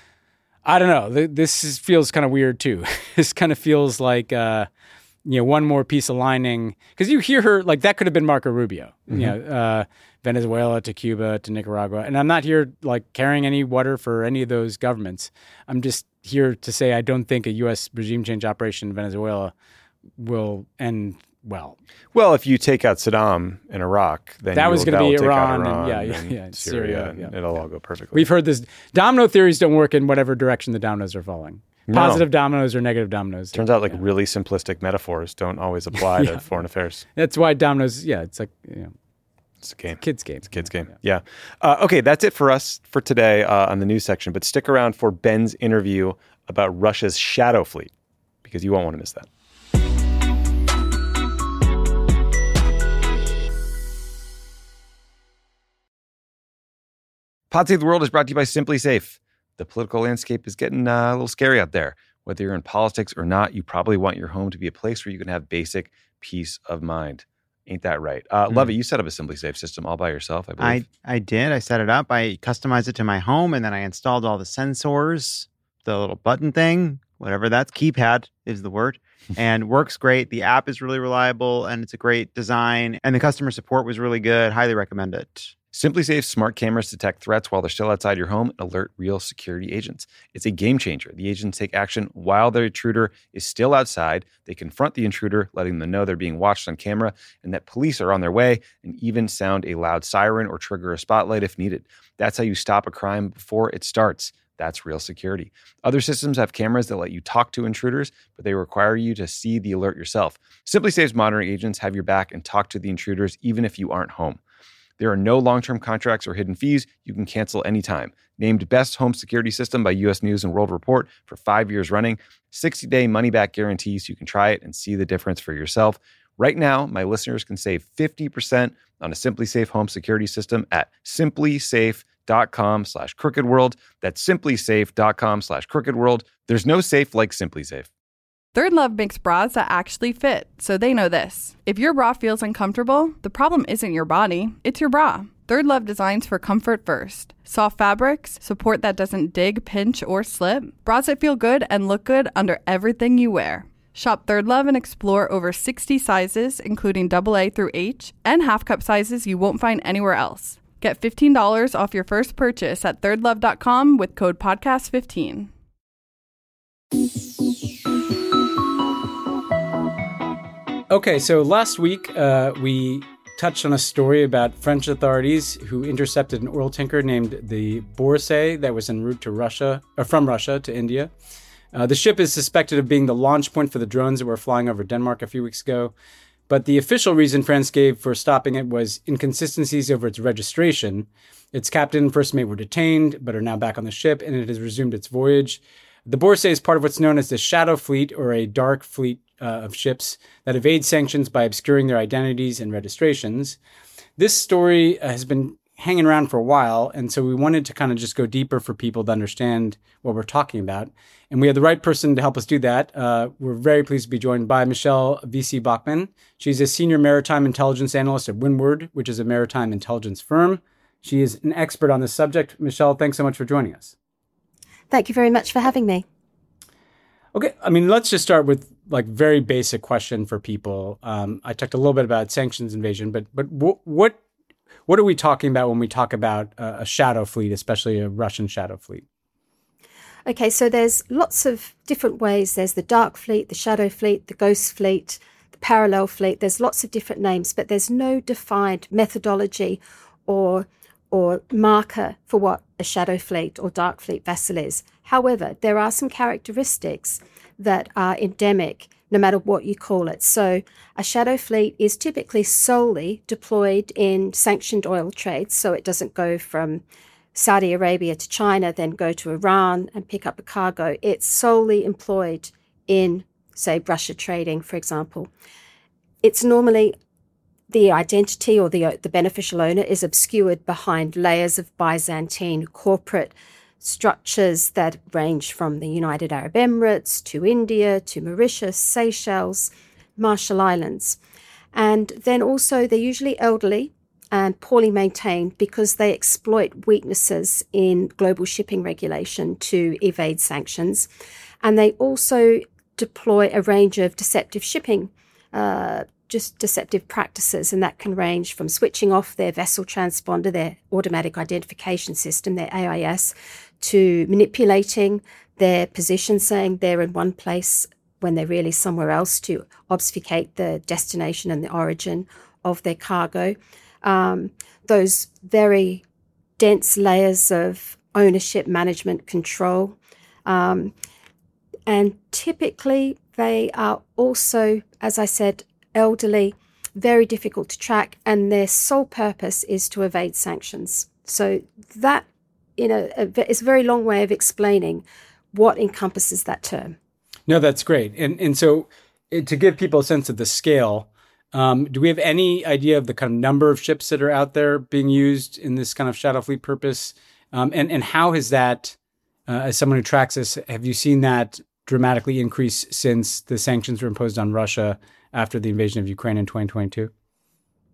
I don't know. This is, feels kind of weird too. This kind of feels like, uh, you know, one more piece of lining, because you hear her like that could have been Marco Rubio. Mm-hmm. You know, uh, Venezuela to Cuba to Nicaragua, and I'm not here like carrying any water for any of those governments. I'm just here to say I don't think a U S regime change operation in Venezuela will end well. Well, if you take out Saddam in Iraq, then that was going to be Iran, Iran and yeah, yeah, and yeah, Syria, Syria, and yeah. it'll all go perfectly. We've heard this. Domino theories don't work in whatever direction the dominoes are falling. No. Positive dominoes or negative dominoes. Turns out, like yeah. really simplistic metaphors don't always apply yeah. to foreign affairs. That's why dominoes. Yeah, it's like, you know, it's a game. It's a kid's game. It's a kid's game. Yeah. yeah. Uh, okay, that's it for us for today uh, on the news section. But stick around for Ben's interview about Russia's shadow fleet, because you won't want to miss that. Pod Save the World is brought to you by Simply Safe. The political landscape is getting uh, a little scary out there. Whether you're in politics or not, you probably want your home to be a place where you can have basic peace of mind. Ain't that right? Uh, mm. Lovett, you set up a SimpliSafe system all by yourself, I believe. I, I did. I set it up. I customized it to my home, and then I installed all the sensors, the little button thing, whatever that's, keypad is the word, and works great. The app is really reliable, and it's a great design, and the customer support was really good. Highly recommend it. SimpliSafe's smart cameras detect threats while they're still outside your home and alert real security agents. It's a game changer. The agents take action while the intruder is still outside. They confront the intruder, letting them know they're being watched on camera and that police are on their way, and even sound a loud siren or trigger a spotlight if needed. That's how you stop a crime before it starts. That's real security. Other systems have cameras that let you talk to intruders, but they require you to see the alert yourself. SimpliSafe's monitoring agents have your back and talk to the intruders even if you aren't home. There are no long-term contracts or hidden fees. You can cancel anytime. Named Best Home Security System by U S News and World Report for five years running. sixty-day money-back guarantee so you can try it and see the difference for yourself. Right now, my listeners can save fifty percent on a SimpliSafe home security system at simplysafe.com slash crookedworld. That's simplysafe.com slash crookedworld. There's no safe like SimpliSafe. Third Love makes bras that actually fit, so they know this. If your bra feels uncomfortable, the problem isn't your body, it's your bra. Third Love designs for comfort first. Soft fabrics, support that doesn't dig, pinch, or slip. Bras that feel good and look good under everything you wear. Shop Third Love and explore over sixty sizes, including double A through H, and half cup sizes you won't find anywhere else. Get fifteen dollars off your first purchase at third love dot com with code podcast fifteen. Okay, so last week uh, we touched on a story about French authorities who intercepted an oil tanker named the Borsay that was en route to Russia, or from Russia to India. Uh, the ship is suspected of being the launch point for the drones that were flying over Denmark a few weeks ago. But the official reason France gave for stopping it was inconsistencies over its registration. Its captain and first mate were detained, but are now back on the ship, and it has resumed its voyage. The Borsay is part of what's known as the Shadow Fleet, or a dark fleet uh, of ships that evade sanctions by obscuring their identities and registrations. This story uh, has been hanging around for a while, and so we wanted to kind of just go deeper for people to understand what we're talking about. And we have the right person to help us do that. Uh, we're very pleased to be joined by Michelle V C Bachmann. She's a senior maritime intelligence analyst at Windward, which is a maritime intelligence firm. She is an expert on this subject. Michelle, thanks so much for joining us. Thank you very much for having me. Okay, I mean, let's just start with like very basic question for people. Um, I talked a little bit about sanctions invasion, but but w- what what are we talking about when we talk about uh, a shadow fleet, especially a Russian shadow fleet? Okay, so there's lots of different ways. There's the dark fleet, the shadow fleet, the ghost fleet, the parallel fleet. There's lots of different names, but there's no defined methodology or or marker for what a shadow fleet or dark fleet vessel is. However, there are some characteristics that are endemic, no matter what you call it. So a shadow fleet is typically solely deployed in sanctioned oil trades, so it doesn't go from Saudi Arabia to China, then go to Iran and pick up a cargo. It's solely employed in, say, Russia trading, for example. It's normally the identity or the the beneficial owner is obscured behind layers of Byzantine corporate structures that range from the United Arab Emirates to India to Mauritius, Seychelles, Marshall Islands. And then also they're usually elderly and poorly maintained because they exploit weaknesses in global shipping regulation to evade sanctions. And they also deploy a range of deceptive shipping uh just deceptive practices, and that can range from switching off their vessel transponder, their automatic identification system, their A I S, to manipulating their position, saying they're in one place when they're really somewhere else to obfuscate the destination and the origin of their cargo. Um, those very dense layers of ownership, management, control. Um, and typically they are also, as I said, elderly, very difficult to track, and their sole purpose is to evade sanctions. So that, you know, is a very long way of explaining what encompasses that term. No, that's great. And and so to give people a sense of the scale, um, do we have any idea of the kind of number of ships that are out there being used in this kind of shadow fleet purpose? Um, and, and how has that, uh, as someone who tracks this, have you seen that dramatically increase since the sanctions were imposed on Russia after the invasion of Ukraine in twenty twenty-two?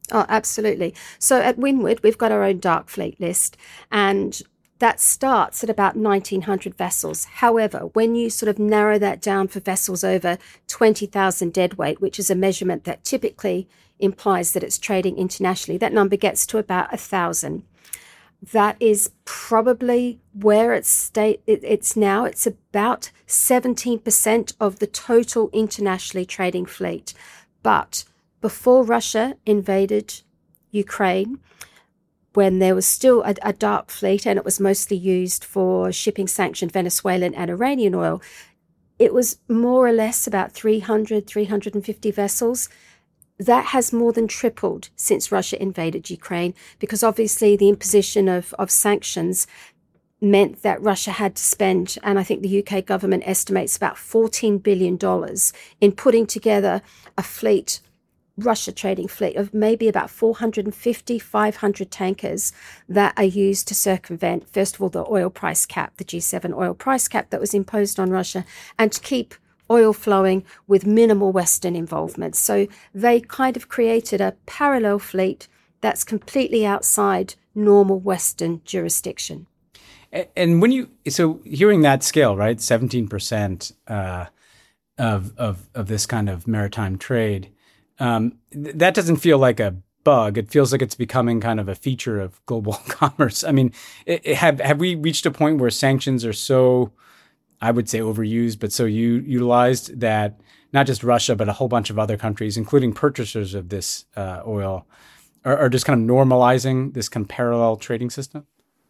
Oh, absolutely. So at Windward, we've got our own dark fleet list, and that starts at about nineteen hundred vessels. However, when you sort of narrow that down for vessels over twenty thousand deadweight, which is a measurement that typically implies that it's trading internationally, that number gets to about one thousand. That is probably where it's, state, it, it's now. It's about seventeen percent of the total internationally trading fleet. But before Russia invaded Ukraine, when there was still a, a dark fleet and it was mostly used for shipping sanctioned Venezuelan and Iranian oil, it was more or less about three hundred, three hundred fifty vessels. That has more than tripled since Russia invaded Ukraine, because obviously the imposition of, of sanctions meant that Russia had to spend, and I think the U K government estimates about fourteen billion dollars in putting together a fleet, Russia trading fleet of maybe about four hundred fifty, five hundred tankers that are used to circumvent, first of all, the oil price cap, the G seven oil price cap that was imposed on Russia, and to keep oil flowing with minimal Western involvement. So they kind of created a parallel fleet that's completely outside normal Western jurisdiction. And when you, so hearing that scale, right, seventeen percent uh, of, of, of this kind of maritime trade, um, th- that doesn't feel like a bug. It feels like it's becoming kind of a feature of global commerce. I mean, it, it have, have we reached a point where sanctions are so, I would say overused, but so u- utilized that not just Russia, but a whole bunch of other countries, including purchasers of this uh, oil, are, are just kind of normalizing this kind of parallel trading system?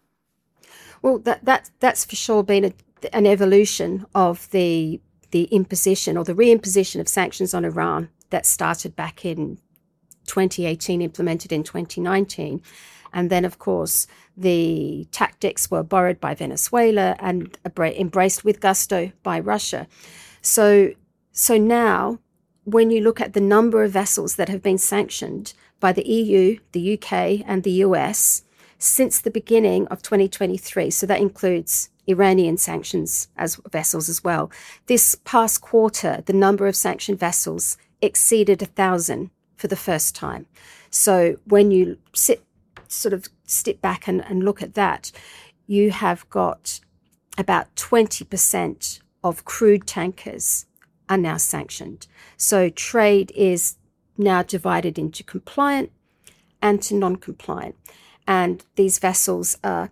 Well, that, that that's for sure been a, an evolution of the the imposition or the reimposition of sanctions on Iran that started back in twenty eighteen, implemented in twenty nineteen. And then, of course, the tactics were borrowed by Venezuela and embraced with gusto by Russia. So, so now, when you look at the number of vessels that have been sanctioned by the E U, the U K, and the U S since the beginning of twenty twenty-three, so that includes Iranian sanctions as vessels as well, this past quarter, the number of sanctioned vessels exceeded a thousand for the first time. So when you sit sort of step back and, and look at that, you have got about twenty percent of crude tankers are now sanctioned. So trade is now divided into compliant and to non-compliant. And these vessels are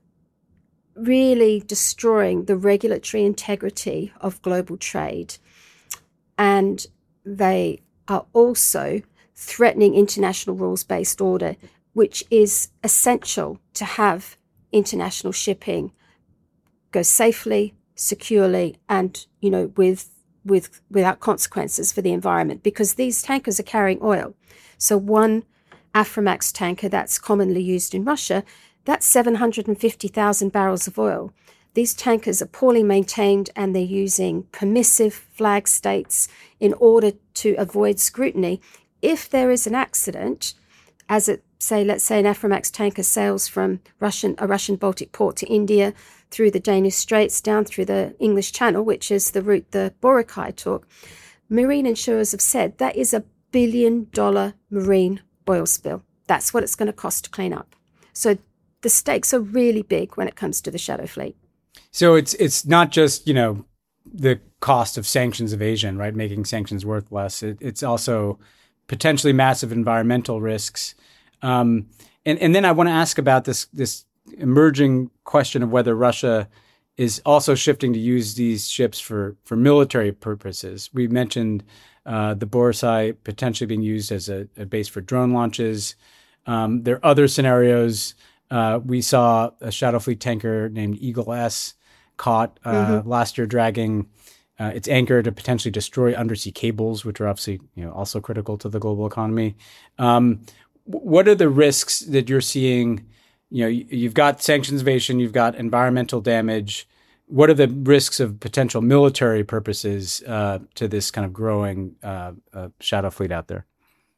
really destroying the regulatory integrity of global trade. And they are also threatening international rules-based order, which is essential to have international shipping go safely, securely, and, you know, with with without consequences for the environment, because these tankers are carrying oil. So one Aframax tanker that's commonly used in Russia, that's seven hundred fifty thousand barrels of oil. These tankers are poorly maintained and they're using permissive flag states in order to avoid scrutiny. If there is an accident, as it say, let's say an Aframax tanker sails from Russian a Russian Baltic port to India, through the Danish Straits, down through the English Channel, which is the route the Boracay took, marine insurers have said that is a billion dollar marine oil spill. That's what it's going to cost to clean up. So the stakes are really big when it comes to the shadow fleet. So it's it's not just, you know, the cost of sanctions evasion, right, making sanctions worth less. It, it's also potentially massive environmental risks. Um, and, and then I want to ask about this this emerging question of whether Russia is also shifting to use these ships for, for military purposes. We mentioned uh, the Boracay potentially being used as a, a base for drone launches. Um, there are other scenarios. Uh, we saw a Shadow Fleet tanker named Eagle S caught uh, mm-hmm. last year dragging uh, its anchor to potentially destroy undersea cables, which are obviously, you know, also critical to the global economy. Um, what are the risks that you're seeing? You know, you've got sanctions evasion, you've got environmental damage. What are the risks of potential military purposes uh, to this kind of growing uh, uh, shadow fleet out there?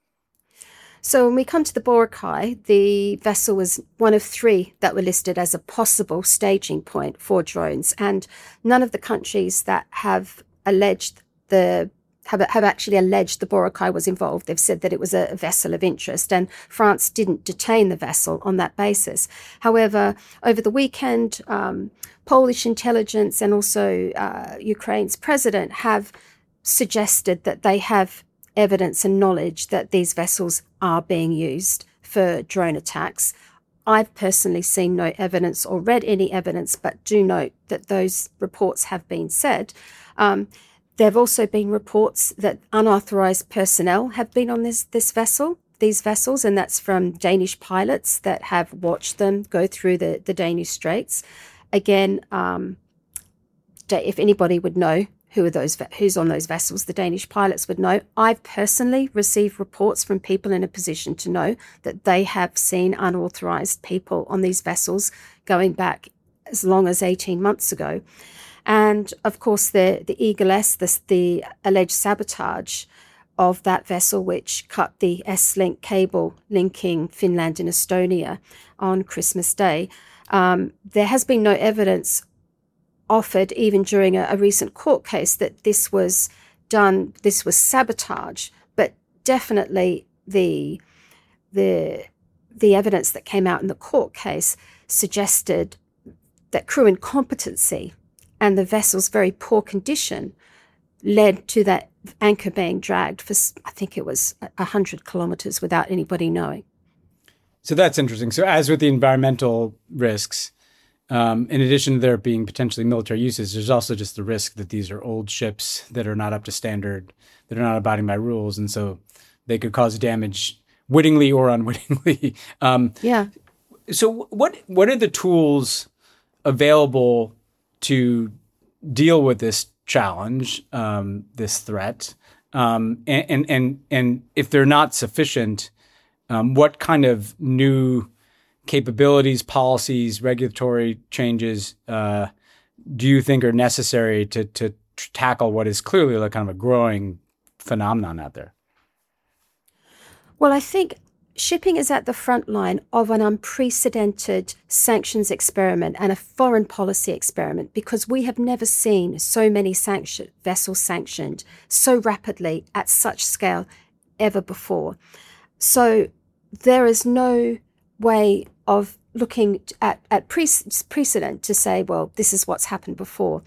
So when we come to the Boracay, the vessel was one of three that were listed as a possible staging point for drones. And none of the countries that have alleged the have, have actually alleged the Boracay was involved. They've said that it was a vessel of interest, and France didn't detain the vessel on that basis. However, over the weekend, um, Polish intelligence and also uh, Ukraine's president have suggested that they have evidence and knowledge that these vessels are being used for drone attacks. I've personally seen no evidence or read any evidence, but do note that those reports have been said. Um, there have also been reports that unauthorized personnel have been on this, this vessel, these vessels, and that's from Danish pilots that have watched them go through the, the Danish Straits. Again, um, if anybody would know who are those, who's on those vessels, the Danish pilots would know. I've personally received reports from people in a position to know that they have seen unauthorized people on these vessels going back as long as eighteen months ago. And of course, the, the Eagle S, the, the alleged sabotage of that vessel, which cut the S-Link cable linking Finland and Estonia on Christmas Day. Um, there has been no evidence offered, even during a, a recent court case, that this was done, this was sabotage, but definitely the the the evidence that came out in the court case suggested that crew incompetency and the vessel's very poor condition led to that anchor being dragged for, I think it was one hundred kilometers without anybody knowing. So that's interesting. So as with the environmental risks, Um, in addition to there being potentially military uses, there's also just the risk that these are old ships that are not up to standard, that are not abiding by rules, and so they could cause damage wittingly or unwittingly. um, yeah. So what what are the tools available to deal with this challenge, um, this threat, um, and, and and and if they're not sufficient, um, what kind of new capabilities, policies, regulatory changes uh, do you think are necessary to to tr- tackle what is clearly like kind of a growing phenomenon out there? Well, I think shipping is at the front line of an unprecedented sanctions experiment and a foreign policy experiment, because we have never seen so many sanction, vessels sanctioned so rapidly at such scale ever before. So there is no way of looking at, at pre- precedent to say, well, this is what's happened before.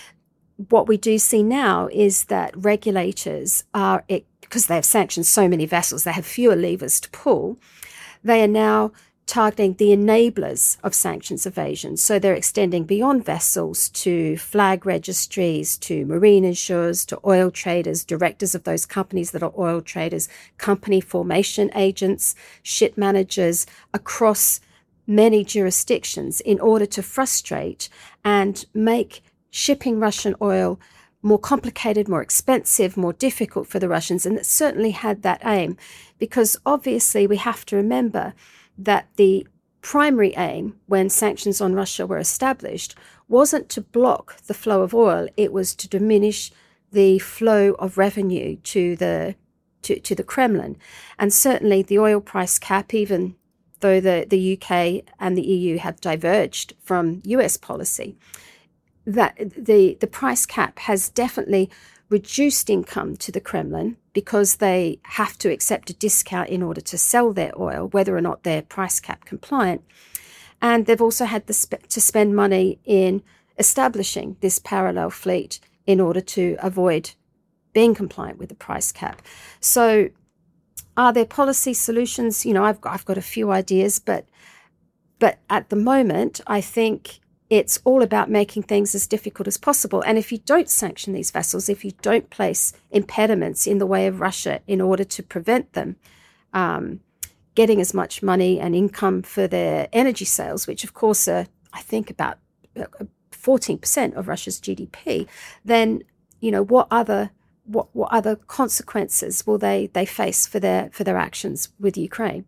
What we do see now is that regulators are, it, because they have sanctioned so many vessels, they have fewer levers to pull, they are now targeting the enablers of sanctions evasion. So they're extending beyond vessels to flag registries, to marine insurers, to oil traders, directors of those companies that are oil traders, company formation agents, ship managers across many jurisdictions in order to frustrate and make shipping Russian oil more complicated, more expensive, more difficult for the Russians. And it certainly had that aim, because obviously we have to remember that the primary aim when sanctions on Russia were established wasn't to block the flow of oil, it was to diminish the flow of revenue to the to, to the Kremlin. And certainly the oil price cap, even though the, the U K and the E U have diverged from U S policy, that the, the price cap has definitely reduced income to the Kremlin, because they have to accept a discount in order to sell their oil, whether or not they're price cap compliant. And they've also had the sp- to spend money in establishing this parallel fleet in order to avoid being compliant with the price cap. So are there policy solutions? You know, I've got, I've got a few ideas, but but at the moment, I think it's all about making things as difficult as possible. And if you don't sanction these vessels, if you don't place impediments in the way of Russia in order to prevent them um, getting as much money and income for their energy sales, which of course are, I think, about fourteen percent of Russia's G D P, then, you know, what other what what other consequences will they they face for their for their actions with Ukraine?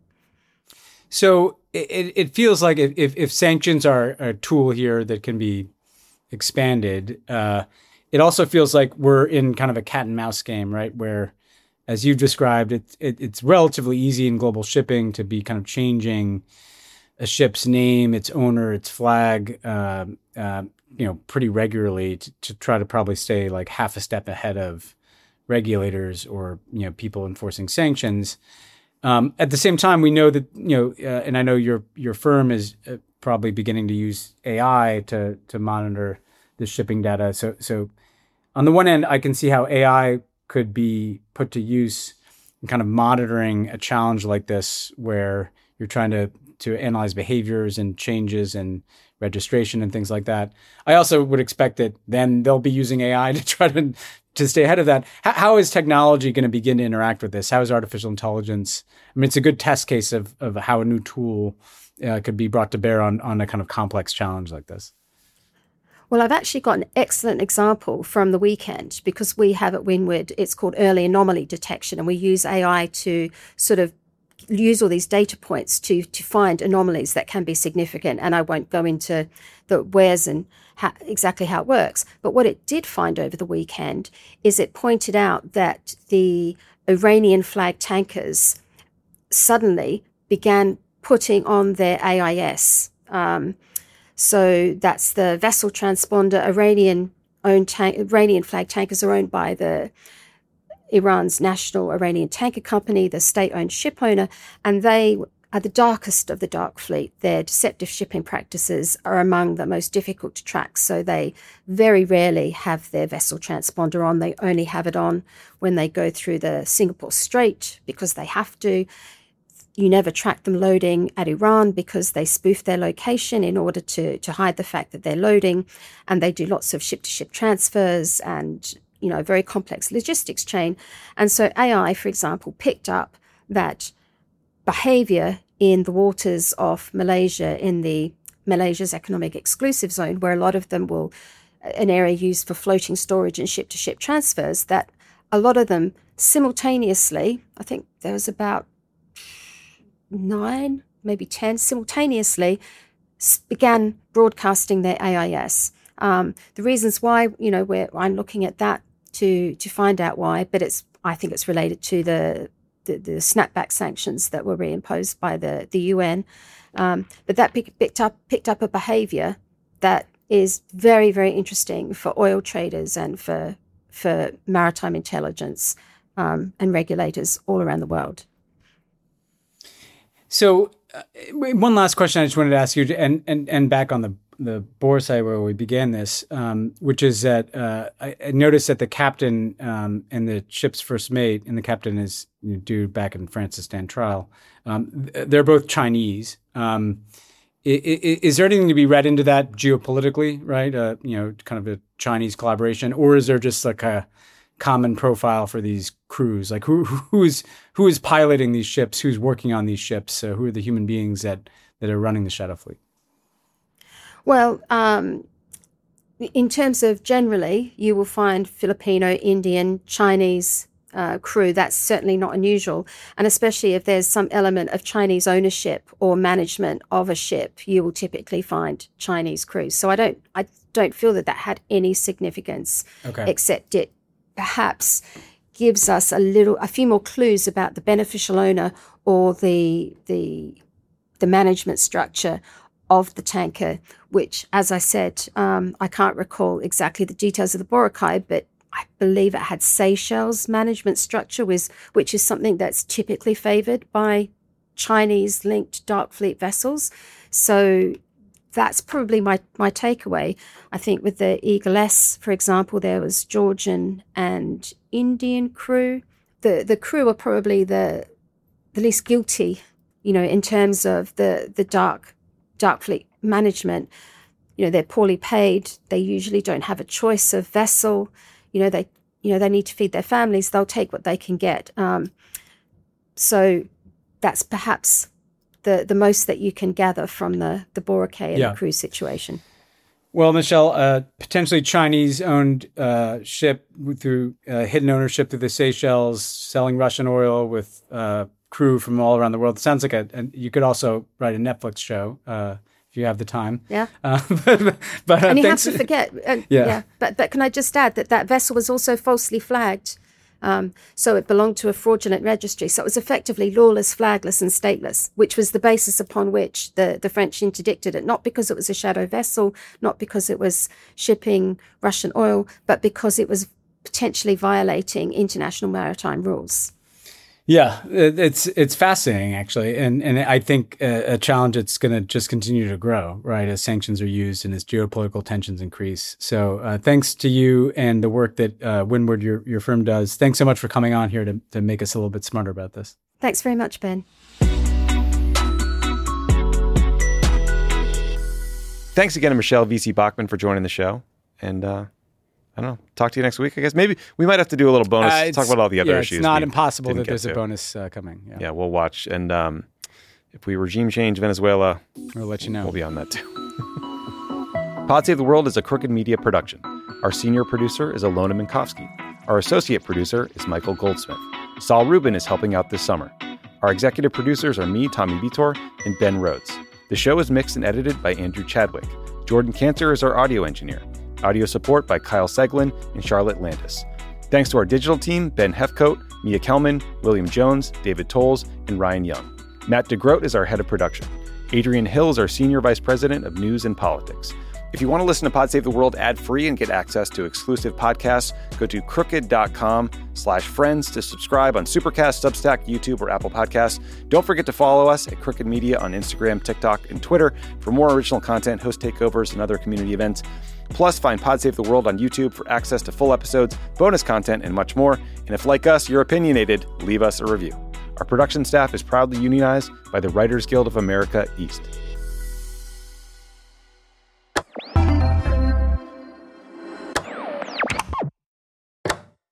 So it, it feels like if, if, if sanctions are a tool here that can be expanded, uh, it also feels like we're in kind of a cat and mouse game, right? Where, as you've described, it, it, it's relatively easy in global shipping to be kind of changing a ship's name, its owner, its flag, uh, uh, you know, pretty regularly to, to try to probably stay like half a step ahead of regulators or, you know, people enforcing sanctions. Um, at the same time, we know that, you know, uh, and I know your your firm is uh, probably beginning to use A I to to monitor the shipping data. So so on the one end, I can see how A I could be put to use in kind of monitoring a challenge like this, where you're trying to to analyze behaviors and changes and registration and things like that. I also would expect that then they'll be using A I to try to to stay ahead of that. How, how is technology going to begin to interact with this? How is artificial intelligence? I mean, it's a good test case of of how a new tool uh, could be brought to bear on on a kind of complex challenge like this. Well, I've actually got an excellent example from the weekend, because we have at Windward, it's called early anomaly detection, and we use A I to sort of use all these data points to to find anomalies that can be significant. And I won't go into the wheres and how, exactly how it works. But what it did find over the weekend is it pointed out that the Iranian flag tankers suddenly began putting on their A I S. Um, so that's the vessel transponder. Iranian owned tank, Iranian flag tankers are owned by the Iran's National Iranian Tanker Company, the state-owned ship owner, and they are the darkest of the dark fleet. Their deceptive shipping practices are among the most difficult to track, so they very rarely have their vessel transponder on. They only have it on when they go through the Singapore Strait, because they have to. You never track them loading at Iran, because they spoof their location in order to, to hide the fact that they're loading, and they do lots of ship-to-ship transfers and, you know, very complex logistics chain. And so A I, for example, picked up that behavior in the waters of Malaysia, in the Malaysia's economic exclusive zone, where a lot of them will, an area used for floating storage and ship-to-ship transfers, that a lot of them simultaneously, I think there was about nine, maybe ten, simultaneously began broadcasting their A I S. Um, the reasons why, you know, where I'm looking at that to to find out why, but it's I think it's related to the the, the snapback sanctions that were reimposed by the the U N. Um, but that picked up picked up a behaviour that is very, very interesting for oil traders and for for maritime intelligence um, and regulators all around the world. So, uh, one last question I just wanted to ask you, to, and and and back on the the Bora side where we began this, um, which is that uh, I, I noticed that the captain um, and the ship's first mate, and the captain is you know, due back in France to stand trial. Um, they're both Chinese. Um, is, is there anything to be read into that geopolitically, right? Uh, you know, kind of a Chinese collaboration, or is there just like a common profile for these crews? Like who who is who is piloting these ships? Who's working on these ships? Uh, who are the human beings that that are running the Shadow Fleet? Well, um, in terms of generally, you will find Filipino, Indian, Chinese uh, crew. That's certainly not unusual. And especially if there's some element of Chinese ownership or management of a ship, you will typically find Chinese crews. So I don't, I don't feel that that had any significance, okay. except it perhaps gives us a little, a few more clues about the beneficial owner or the the the management structure of the tanker, which, as I said, um, I can't recall exactly the details of the Boracay, but I believe it had Seychelles management structure, was, which is something that's typically favoured by Chinese-linked dark fleet vessels. So that's probably my, my takeaway. I think with the Eagle S, for example, there was Georgian and Indian crew. The the crew are probably the the least guilty, you know, in terms of the the dark dark fleet management. You know, they're poorly paid. They usually don't have a choice of vessel. You know, they you know they need to feed their families. They'll take what they can get. Um, so that's perhaps the the most that you can gather from the the Boracay and yeah. the crew situation. Well, Michelle, uh, potentially Chinese-owned uh, ship through uh, hidden ownership through the Seychelles, selling Russian oil with uh, crew from all around the world. It sounds like a, and you could also write a Netflix show uh, if you have the time. Yeah. Uh, but, but, uh, and you thanks. have to forget. Uh, yeah. yeah. But but can I just add that that vessel was also falsely flagged. Um, so it belonged to a fraudulent registry. So it was effectively lawless, flagless, and stateless, which was the basis upon which the, the French interdicted it, not because it was a shadow vessel, not because it was shipping Russian oil, but because it was potentially violating international maritime rules. Yeah, it's it's fascinating, actually. And and I think a, a challenge that's going to just continue to grow, right, as sanctions are used and as geopolitical tensions increase. So uh, thanks to you and the work that uh, Windward, your, your firm, does. Thanks so much for coming on here to, to make us a little bit smarter about this. Thanks very much, Ben. Thanks again to Michelle V C Bachmann for joining the show. And uh, I don't know, talk to you next week, I guess. Maybe we might have to do a little bonus, uh, talk about all the other yeah, issues. It's not we impossible didn't that there's get a to. bonus uh, coming. Yeah. Yeah, we'll watch. And um, if we regime change Venezuela, we'll let you know. We'll be on that too. Pod Save the World is a Crooked Media production. Our senior producer is Alona Minkowski. Our associate producer is Michael Goldsmith. Saul Rubin is helping out this summer. Our executive producers are me, Tommy Vitor, and Ben Rhodes. The show is mixed and edited by Andrew Chadwick. Jordan Cantor is our audio engineer. Audio support by Kyle Seglin and Charlotte Landis. Thanks to our digital team, Ben Hefcoat, Mia Kelman, William Jones, David Tolles, and Ryan Young. Matt DeGroat is our head of production. Adrian Hill is our senior vice president of news and politics. If you want to listen to Pod Save the World ad-free and get access to exclusive podcasts, go to crooked.com slash friends to subscribe on Supercast, Substack, YouTube, or Apple Podcasts. Don't forget to follow us at Crooked Media on Instagram, TikTok, and Twitter for more original content, host takeovers, and other community events. Plus, find Pod Save the World on YouTube for access to full episodes, bonus content, and much more. And if, like us, you're opinionated, leave us a review. Our production staff is proudly unionized by the Writers Guild of America East.